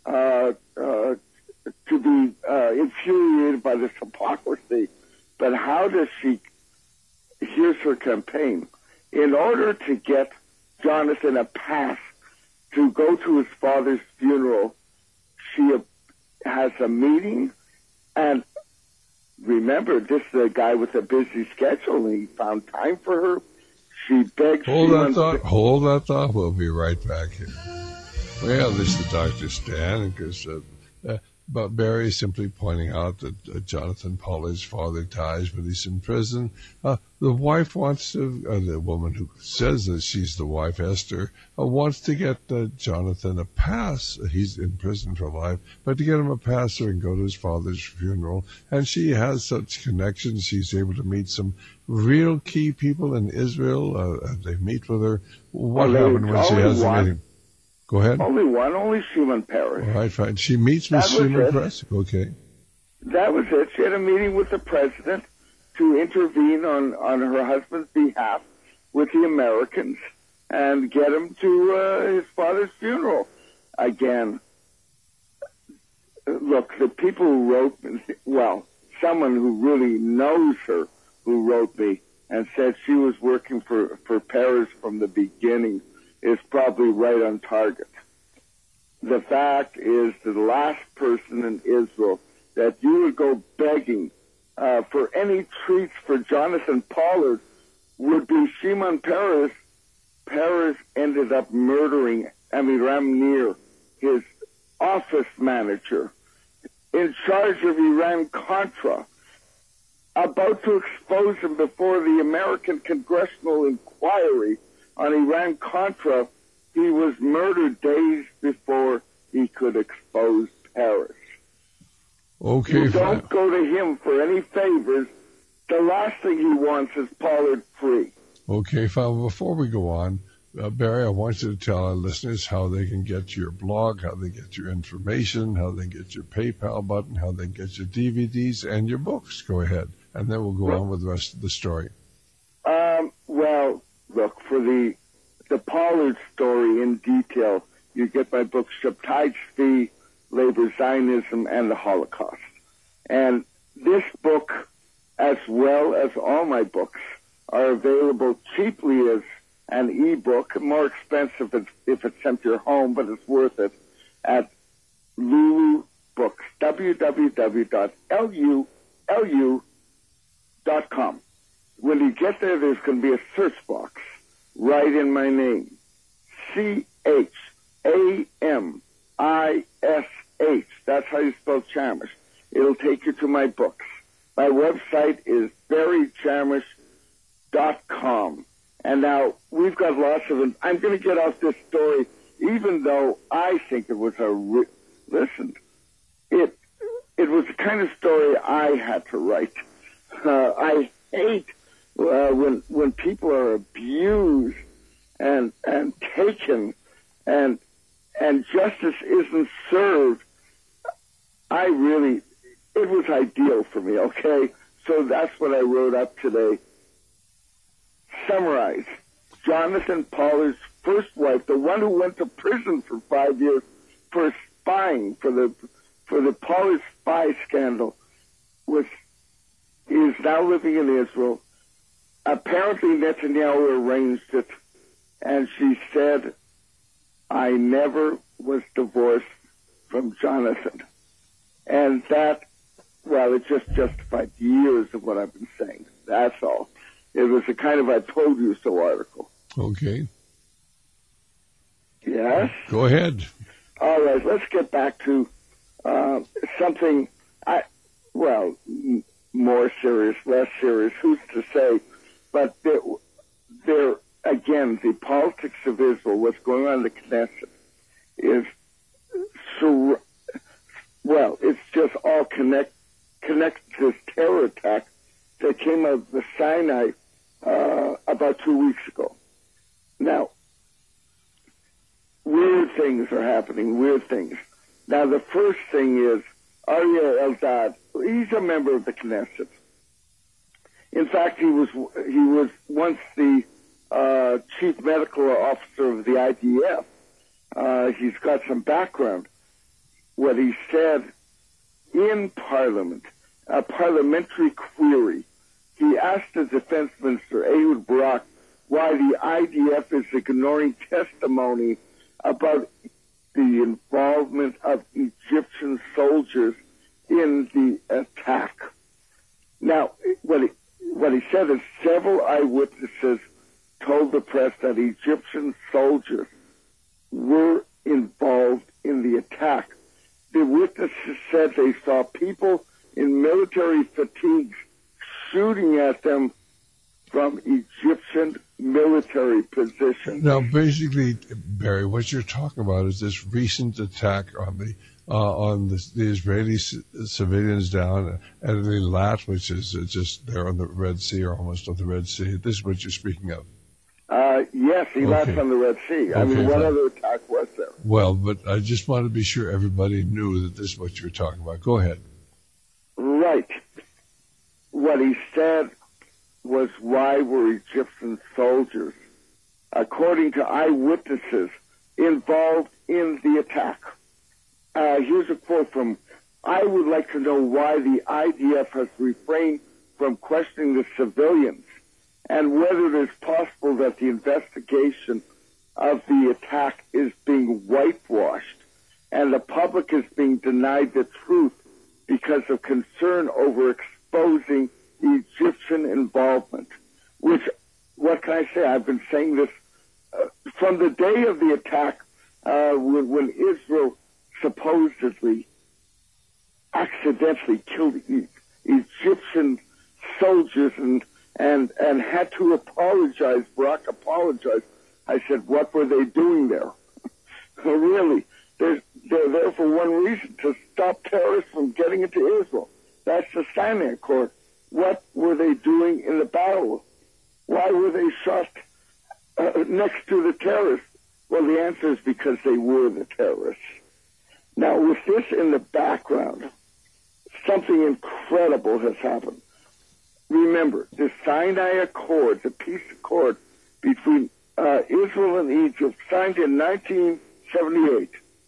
to be infuriated by this hypocrisy. But how does she? Here's her campaign. In order to get Jonathan a pass to go to his father's funeral, she has a meeting, and remember, this is a guy with a busy schedule, and he found time for her. She begs. Hold that thought. We'll be right back here. Well, this is Dr. Stan, because but Barry is simply pointing out that Jonathan Pollard's father dies, but he's in prison. The wife wants to, the woman who says that she's the wife, Esther, wants to get Jonathan a pass. He's in prison for life, but to get him a pass so he can go to his father's funeral. And she has such connections. She's able to meet some real key people in Israel. They meet with her. What happened when she has the meeting? Go ahead. Only Shimon Peres. All right, fine. She meets with Shimon Peres. Okay. That was it. She had a meeting with the president to intervene on her husband's behalf with the Americans and get him to his father's funeral. Again, look, the people who wrote me, well, someone who really knows her who wrote me and said she was working for Peres from the beginning is probably right on target. The fact is the last person in Israel that you would go begging for any treats for Jonathan Pollard would be Shimon Peres. Peres ended up murdering Amiram Nir, his office manager, in charge of Iran-Contra, about to expose him before the American Congressional Inquiry on Iran-Contra. He was murdered days before he could expose Peres. Okay, you don't go to him for any favors. The last thing he wants is Pollard free. Okay, fine. Before we go on, Barry, I want you to tell our listeners how they can get your blog, how they get your information, how they get your PayPal button, how they get your DVDs and your books. Go ahead, and then we'll go on with the rest of the story. Well, look, for the Pollard story in detail, you get my book, Shabtai Tzvi, Labor, Zionism, and the Holocaust. And this book, as well as all my books, are available cheaply as an e-book, more expensive if it's sent to your home, but it's worth it, at Lulu Books, www.lulu.com. When you get there, there's going to be a search box. Write in my name, Chamish. That's how you spell Chamish. It'll take you to my books. My website is barrychamish.com. And now we've got lots of them. I'm going to get off this story, even though I think it was listen, it was the kind of story I had to write. I hate when people are abused and taken and justice isn't served. It was ideal for me, okay? So that's what I wrote up today. Summarize. Jonathan Pollard's first wife, the one who went to prison for 5 years for spying for the Pollard spy scandal, is now living in Israel. Apparently Netanyahu arranged it, and she said, I never was divorced from Jonathan. And that, well, it just justified years of what I've been saying. That's all. It was a kind of I told you so article. Okay. Yes? Go ahead. All right, let's get back to something, more serious, less serious, who's to say? But there again, the politics of Israel, what's going on in the Knesset, is it's just all connected to this terror attack that came out of the Sinai about 2 weeks ago. Now, weird things are happening, weird things. Now, the first thing is Aryeh Eldad. He's a member of the Knesset. In fact, he was once the chief medical officer of the IDF. He's got some background. What he said in Parliament, a parliamentary query, he asked the Defense Minister, Ehud Barak, why the IDF is ignoring testimony about the involvement of Egyptian soldiers in the attack. Now, what he said is several eyewitnesses told the press that Egyptian soldiers were involved in the attack. The witnesses said they saw people in military fatigues shooting at them from Egyptian military positions. Now, basically, Barry, what you're talking about is this recent attack on the Israeli civilians down at Eilat, which is just there on the Red Sea, or almost on the Red Sea. This is what you're speaking of. Yes, Eilat's on the Red Sea. I mean, what other attack was there? Well, but I just wanted to be sure everybody knew that this is what you were talking about. Go ahead. Right. What he said was, why were Egyptian soldiers, according to eyewitnesses, involved in the attack? Here's a quote from, I would like to know why the IDF has refrained from questioning the civilians and whether it is possible that the investigation of the attack is being whitewashed and the public is being denied the truth because of concern over exposing Egyptian involvement. Which, what can I say? I've been saying this from the day of the attack, when Israel supposedly accidentally killed Egyptian soldiers and had to apologize. Barak apologized. I said, what were they doing there? Really, they're there for one reason, to stop terrorists from getting into Israel. That's the Sinai Accord. What were they doing in the battle? Why were they shot next to the terrorists? Well, the answer is because they were the terrorists. Now, with this in the background, something incredible has happened. Remember, the Sinai Accord, the peace accord between Israel and Egypt, signed in 1978,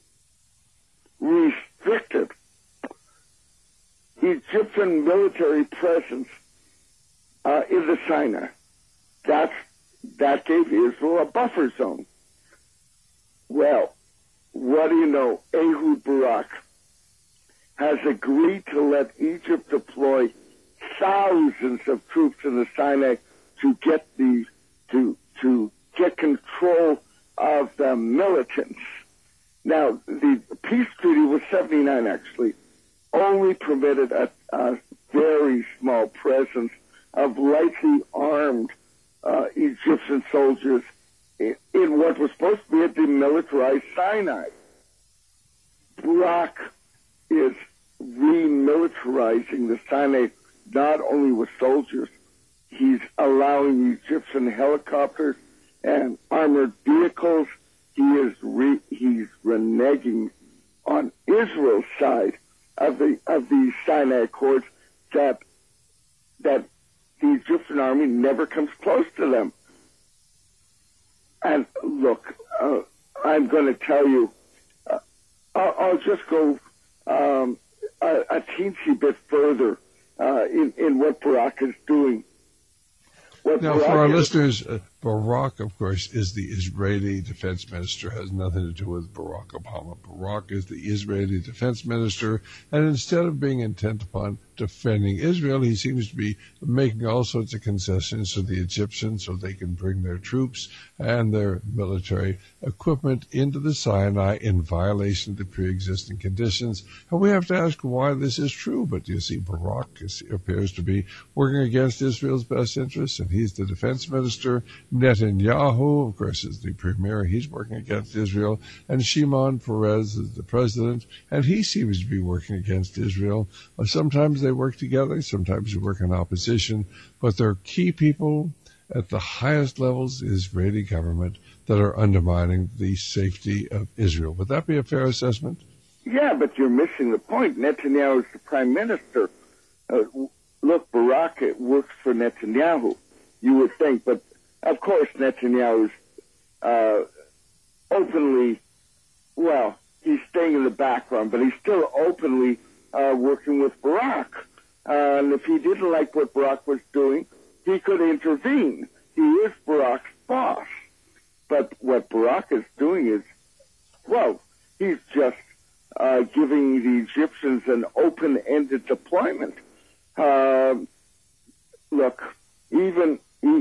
restricted Egyptian military presence in the Sinai. That gave Israel a buffer zone. Well, what do you know? Ehud Barak has agreed to let Egypt deploy thousands of troops in the Sinai to get to get control of the militants. Now, the peace treaty was 79, actually, only permitted a very small presence of lightly armed Egyptian soldiers in what was supposed to be a demilitarized Sinai. Barak is remilitarizing the Sinai not only with soldiers, he's allowing Egyptian helicopters and armored vehicles. He's reneging on Israel's side of the Sinai Accords that that the Egyptian army never comes close to them. And look, I'm going to tell you, I'll just go a teensy bit further in what Barak is doing. Now, for our listeners, Barak, of course, is the Israeli defense minister, has nothing to do with Barack Obama. Barak is the Israeli defense minister, and instead of being intent upon defending Israel, he seems to be making all sorts of concessions to the Egyptians so they can bring their troops and their military equipment into the Sinai in violation of the pre-existing conditions. And we have to ask why this is true. But you see, Barak appears to be working against Israel's best interests, and he's the defense minister. Netanyahu, of course, is the premier. He's working against Israel. And Shimon Peres is the president, and he seems to be working against Israel. Sometimes they work together, sometimes they work in opposition, but they're key people at the highest levels of the Israeli government that are undermining the safety of Israel. Would that be a fair assessment? Yeah, but you're missing the point. Netanyahu is the prime minister. Look, Barak works for Netanyahu, you would think, but of course Netanyahu is openly, well, he's staying in the background, but he's still openly working with Barak. And if he didn't like what Barak was doing, he could intervene. He is Barak's boss. But what Barak is doing is, well, he's just giving the Egyptians an open-ended deployment. Look, even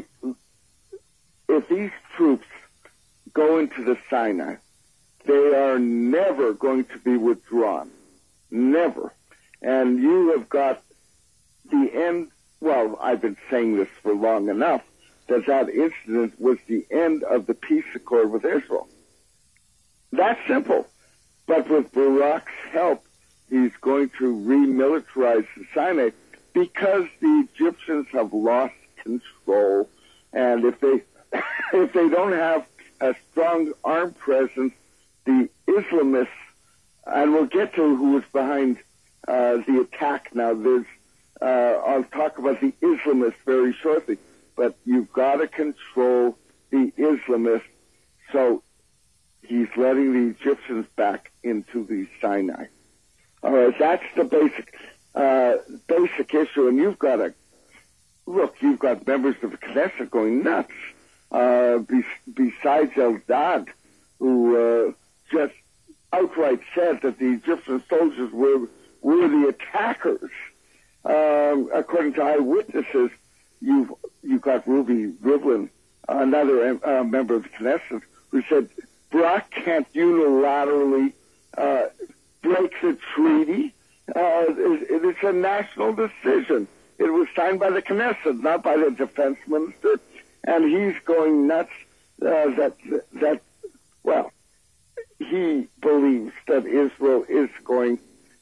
if these troops go into the Sinai, they are never going to be withdrawn. Never. And you have got the end, well, I've been saying this for long enough, that incident was the end of the peace accord with Israel. That's simple. But with Barak's help, he's going to remilitarize the Sinai because the Egyptians have lost control. And if they don't have a strong armed presence, the Islamists, and we'll get to who was behind the attack now. I'll talk about the Islamists very shortly, but you've got to control the Islamists. So he's letting the Egyptians back into the Sinai. All right, that's the basic issue, and you've got members of the Knesset going nuts. Besides Eldad, who just outright said that the Egyptian soldiers were the attackers. According to eyewitnesses, you've got Ruby Rivlin, another member of the Knesset, who said Barak can't unilaterally break the treaty. It's a national decision. It was signed by the Knesset, not by the defense minister, and he's going nuts well, he believes that Israel is going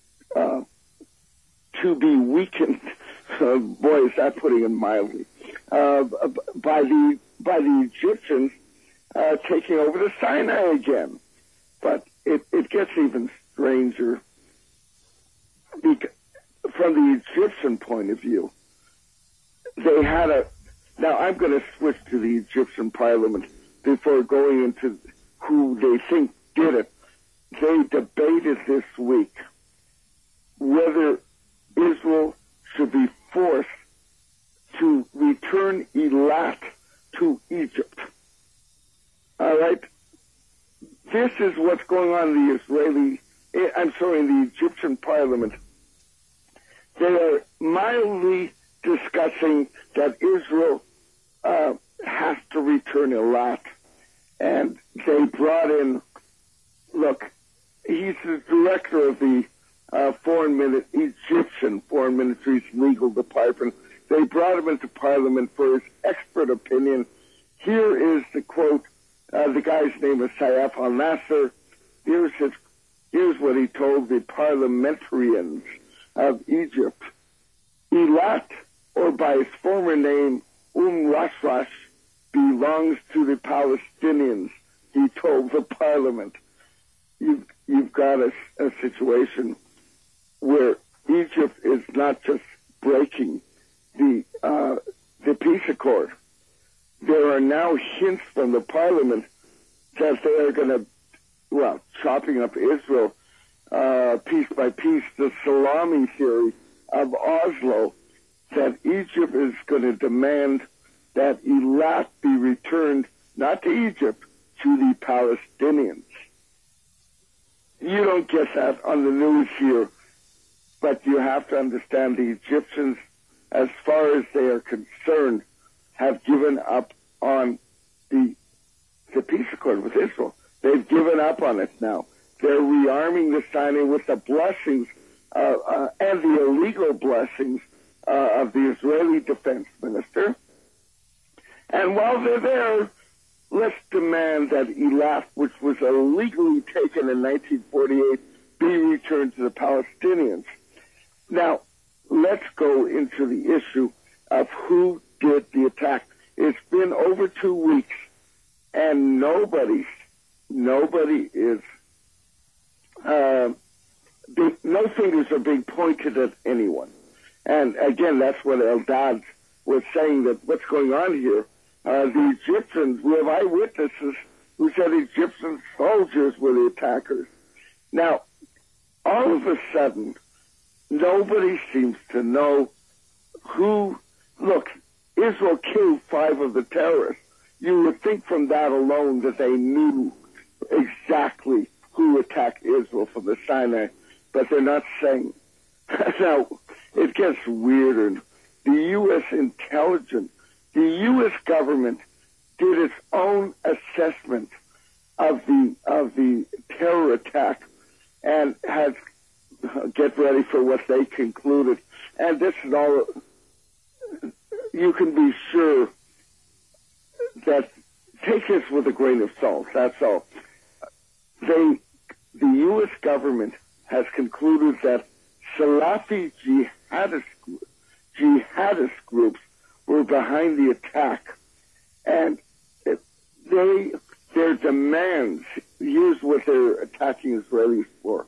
to be weakened. Boy, is that putting it mildly. By the Egyptians taking over the Sinai again. But it gets even stranger from the Egyptian point of view. They had now I'm going to switch to the Egyptian parliament before going into who they think did it. They debated this week whether Israel should be forced to return Eilat to Egypt. All right? This is what's going on in the Egyptian parliament. They are mildly discussing that Israel has to return Eilat. And they brought in, look, he's the director of the Egyptian Foreign Ministry's legal department. They brought him into Parliament for his expert opinion. Here is the quote. The guy's name is Saif al-Nasser. Here's what he told the parliamentarians of Egypt. Eilat, or by its former name, Rashrash, belongs to the Palestinians, he told the parliament. You've got a situation where Egypt is not just breaking the peace accord. There are now hints from the parliament that they are going to, chopping up Israel piece by piece, the salami theory of Oslo, that Egypt is going to demand that Eilat be returned, not to Egypt, to the Palestinians. You don't get that on the news here, but you have to understand the Egyptians, as far as they are concerned, have given up on the peace accord with Israel. They've given up on it now. They're rearming the Sinai with the blessings and the illegal blessings of the Israeli defense minister. And while they're there, let's demand that Eilat, which was illegally taken in 1948, be returned to the Palestinians. Now, let's go into the issue of who did the attack. It's been over 2 weeks, and nobody is, no fingers are being pointed at anyone. And again, that's what Eldad was saying, that what's going on here. The Egyptians, we have eyewitnesses who said Egyptian soldiers were the attackers. Now, all of a sudden, nobody seems to know who. Look, Israel killed 5 of the terrorists. You would think from that alone that they knew exactly who attacked Israel from the Sinai, but they're not saying. Now, it gets weirder. The U.S. intelligence, the U.S. government did its own assessment of the terror attack and has, get ready for what they concluded. And this is all, you can be sure that, take this with a grain of salt, that's all. The U.S. government has concluded that Salafi jihadist groups were behind the attack, and their demands, here's what they're attacking Israelis for.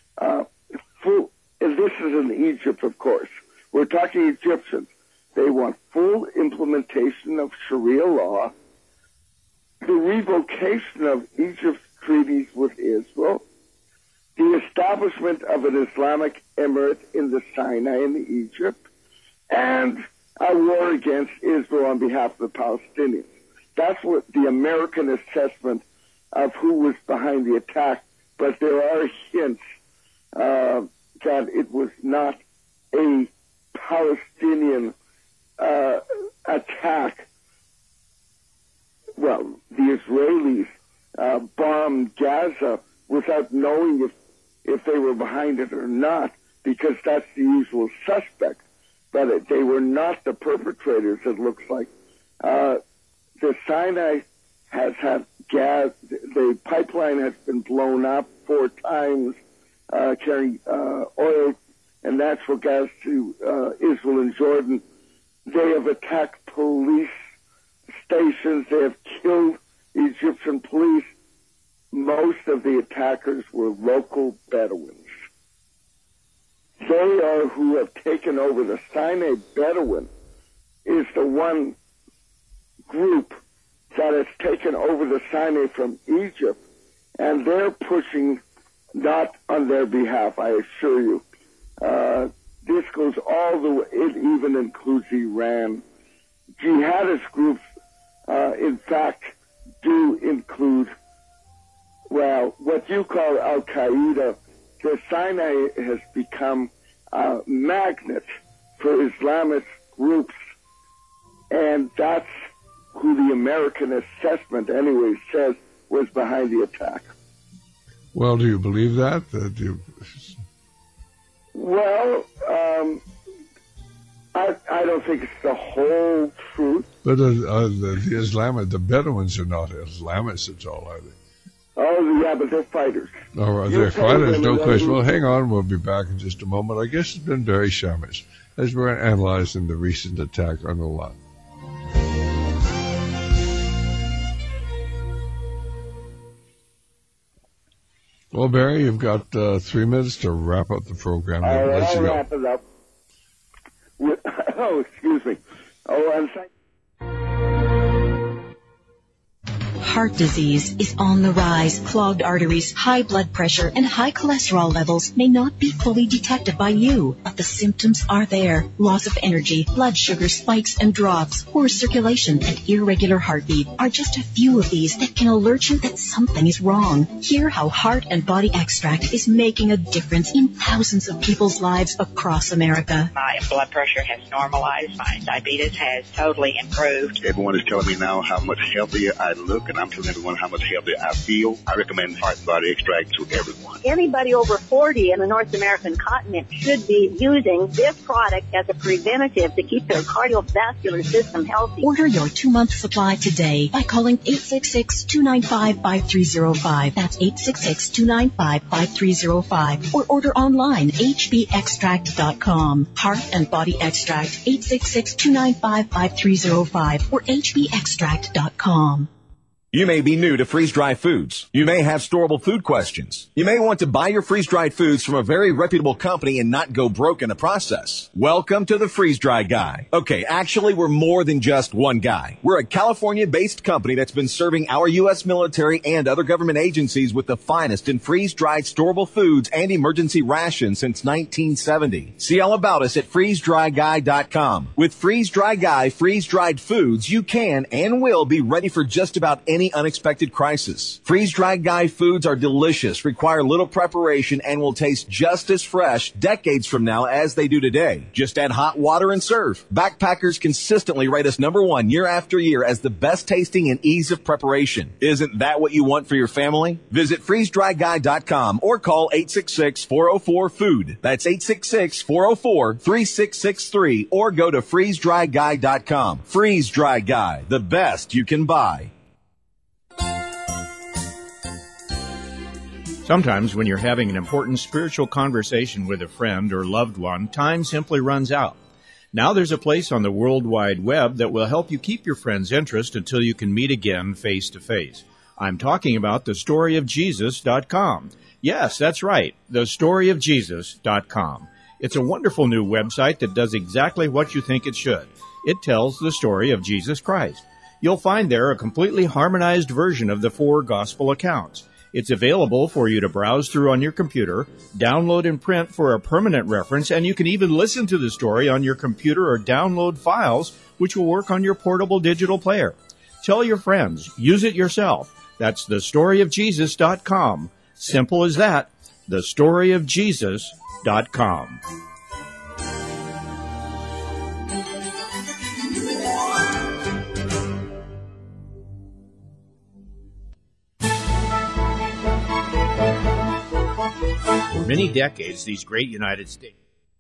And this is in Egypt, of course. We're talking Egyptians. They want full implementation of Sharia law, the revocation of Egypt's treaties with Israel, the establishment of an Islamic emirate in the Sinai in Egypt, and a war against Israel on behalf of the Palestinians. That's what the American assessment of who was behind the attack, but there are hints that it was not a Palestinian attack. Well, the Israelis bombed Gaza without knowing if they were behind it or not, because that's the usual suspect. But they were not the perpetrators, it looks like. The Sinai has had gas, the pipeline has been blown up 4 times, carrying oil and natural gas to Israel and Jordan. They have attacked police stations. They have killed Egyptian police. Most of the attackers were local Bedouins. They are who have taken over. The Sinai Bedouin is the one group that has taken over the Sinai from Egypt, and they're pushing not on their behalf, I assure you. This goes all the way, it even includes Iran. Jihadist groups, in fact, do include, well, what you call Al-Qaeda. The Sinai has become a magnet for Islamist groups, and that's who the American assessment anyway says was behind the attack. Well, do you believe that? Well, I don't think it's the whole truth. But the Bedouins are not Islamists at all, are they? Oh, yeah, but they're fighters. All right, they're fighters, no question. Well, hang on, we'll be back in just a moment. I guess it's been very shamish as we're analyzing the recent attack on Eilat. Well, Barry, you've got 3 minutes to wrap up the program. I'll wrap it up. Oh, excuse me. Oh, and thank Heart disease is on the rise. Clogged arteries, high blood pressure, and high cholesterol levels may not be fully detected by you, but the symptoms are there. Loss of energy, blood sugar spikes and drops, poor circulation, and irregular heartbeat are just a few of these that can alert you that something is wrong. Hear how Heart and Body Extract is making a difference in thousands of people's lives across America. My blood pressure has normalized. My diabetes has totally improved. Everyone is telling me now how much healthier I look, and I'm telling everyone how much healthier I feel. I recommend Heart and Body Extract to everyone. Anybody over 40 in the North American continent should be using this product as a preventative to keep their cardiovascular system healthy. Order your 2-month supply today by calling 866-295-5305. That's 866-295-5305. Or order online, hbextract.com. Heart and Body Extract, 866-295-5305 or hbextract.com. You may be new to freeze-dried foods. You may have storable food questions. You may want to buy your freeze-dried foods from a very reputable company and not go broke in the process. Welcome to the Freeze-Dry Guy. Okay, actually, we're more than just one guy. We're a California-based company that's been serving our U.S. military and other government agencies with the finest in freeze-dried storable foods and emergency rations since 1970. See all about us at freezedryguy.com. With Freeze-Dry Guy freeze-dried foods, you can and will be ready for just about any unexpected crisis. Freeze-dried Guy foods are delicious, require little preparation, and will taste just as fresh decades from now as they do today. Just add hot water and serve. Backpackers consistently rate us #1 year after year as the best tasting and ease of preparation. Isn't that what you want for your family? Visit freezedryguy.com or call 866-404-FOOD. That's 866-404-3663 or go to freezedryguy.com. Freeze-Dry Guy, the best you can buy. Sometimes when you're having an important spiritual conversation with a friend or loved one, time simply runs out. Now there's a place on the World Wide Web that will help you keep your friend's interest until you can meet again face to face. I'm talking about thestoryofjesus.com. Yes, that's right, thestoryofjesus.com. It's a wonderful new website that does exactly what you think it should. It tells the story of Jesus Christ. You'll find there a completely harmonized version of the 4 gospel accounts. It's available for you to browse through on your computer, download and print for a permanent reference, and you can even listen to the story on your computer or download files, which will work on your portable digital player. Tell your friends. Use it yourself. That's thestoryofjesus.com. Simple as that. thestoryofjesus.com. For many decades, these great United States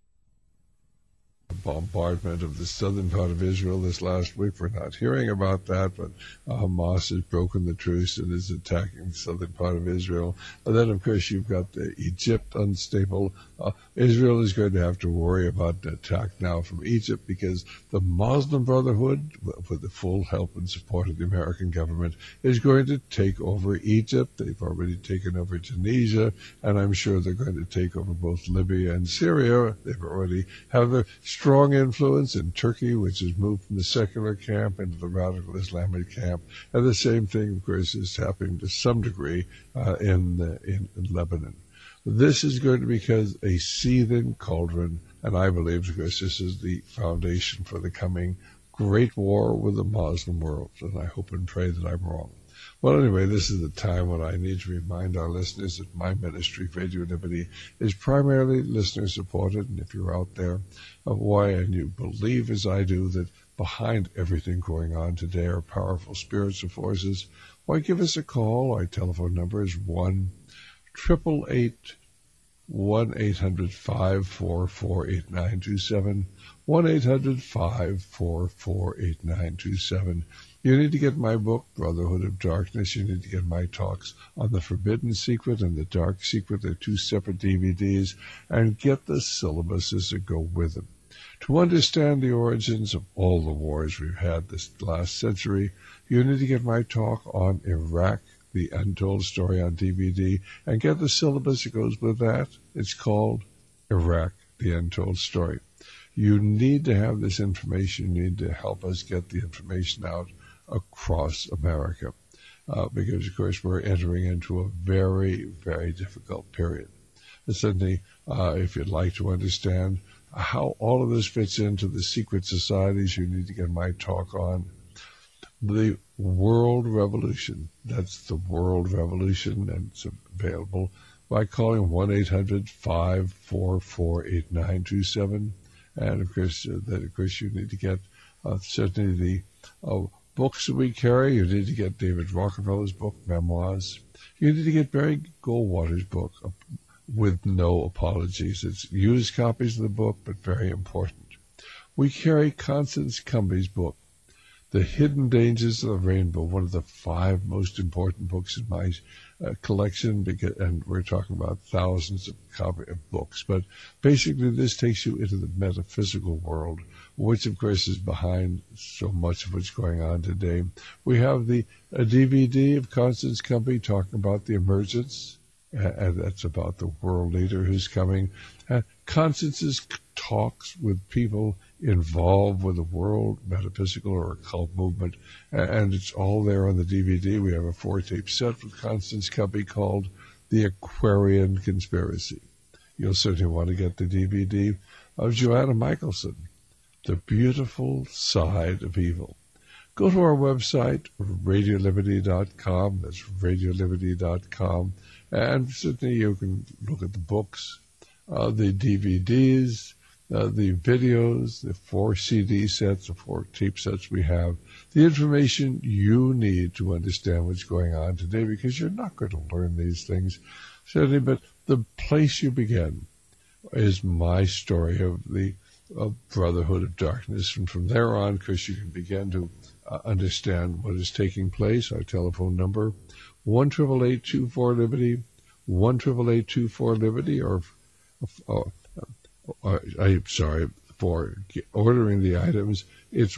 bombardment of the southern part of Israel this last week. We're not hearing about that, but Hamas has broken the truce and is attacking the southern part of Israel. And then, of course, you've got Egypt unstable. Israel is going to have to worry about an attack now from Egypt because the Muslim Brotherhood, with the full help and support of the American government, is going to take over Egypt. They've already taken over Tunisia, and I'm sure they're going to take over both Libya and Syria. They've already have a strong influence in Turkey, which has moved from the secular camp into the radical Islamic camp. And the same thing, of course, is happening to some degree in Lebanon. This is going to become a seething cauldron, and I believe, of course, this is the foundation for the coming great war with the Muslim world, and I hope and pray that I'm wrong. Well, anyway, this is the time when I need to remind our listeners that my ministry, Radio Liberty, is primarily listener-supported, and if you're out there, why, and you believe as I do that behind everything going on today are powerful spiritual forces, why, give us a call. Our telephone number is 1-888-1-800-544-8927, 1-800-544-8927. You need to get my book, Brotherhood of Darkness. You need to get my talks on the Forbidden Secret and the Dark Secret. They're 2 separate DVDs. And get the syllabuses that go with them. To understand the origins of all the wars we've had this last century, you need to get my talk on Iraq, the Untold Story on DVD, and get the syllabus that goes with that. It's called Iraq, the Untold Story. You need to have this information. You need to help us get the information out across America. Because, of course, we're entering into a very, very difficult period. And certainly, if you'd like to understand how all of this fits into the secret societies, you need to get my talk on the World Revolution. That's the World Revolution, and it's available by calling 1-800-544-8927. And, of course, you need to get certainly the books that we carry. You need to get David Rockefeller's book, Memoirs. You need to get Barry Goldwater's book, With No Apologies. It's used copies of the book, but very important. We carry Constance Cumby's book, The Hidden Dangers of the Rainbow, one of the 5 most important books in my collection, and we're talking about thousands of books. But basically, this takes you into the metaphysical world, which, of course, is behind so much of what's going on today. We have the DVD of Constance Cumby talking about the emergence, and that's about the world leader who's coming. Constance's talks with people involved with the world metaphysical or occult movement, and it's all there on the DVD. We have a 4-tape set with Constance Cumby called The Aquarian Conspiracy. You'll certainly want to get the DVD of Joanna Michelson, The Beautiful Side of Evil. Go to our website, RadioLiberty.com. That's RadioLiberty.com. And certainly you can look at the books, the DVDs, the videos, the 4 CD sets, the 4 tape sets we have, the information you need to understand what's going on today, because you're not going to learn these things, certainly, but the place you begin is my story of the Brotherhood of Darkness. And from there on, Chris, you can begin to understand what is taking place. Our telephone number, 1-888-24-LIBERTY, 1-888-24-LIBERTY, or I'm sorry, for ordering the items, it's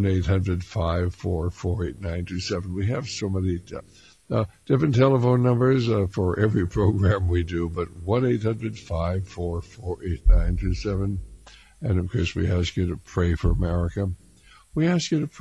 1-800-544-8927. We have so many different telephone numbers for every program we do, but 1-800-544-8927. And, of course, we ask you to pray for America. We ask you to pray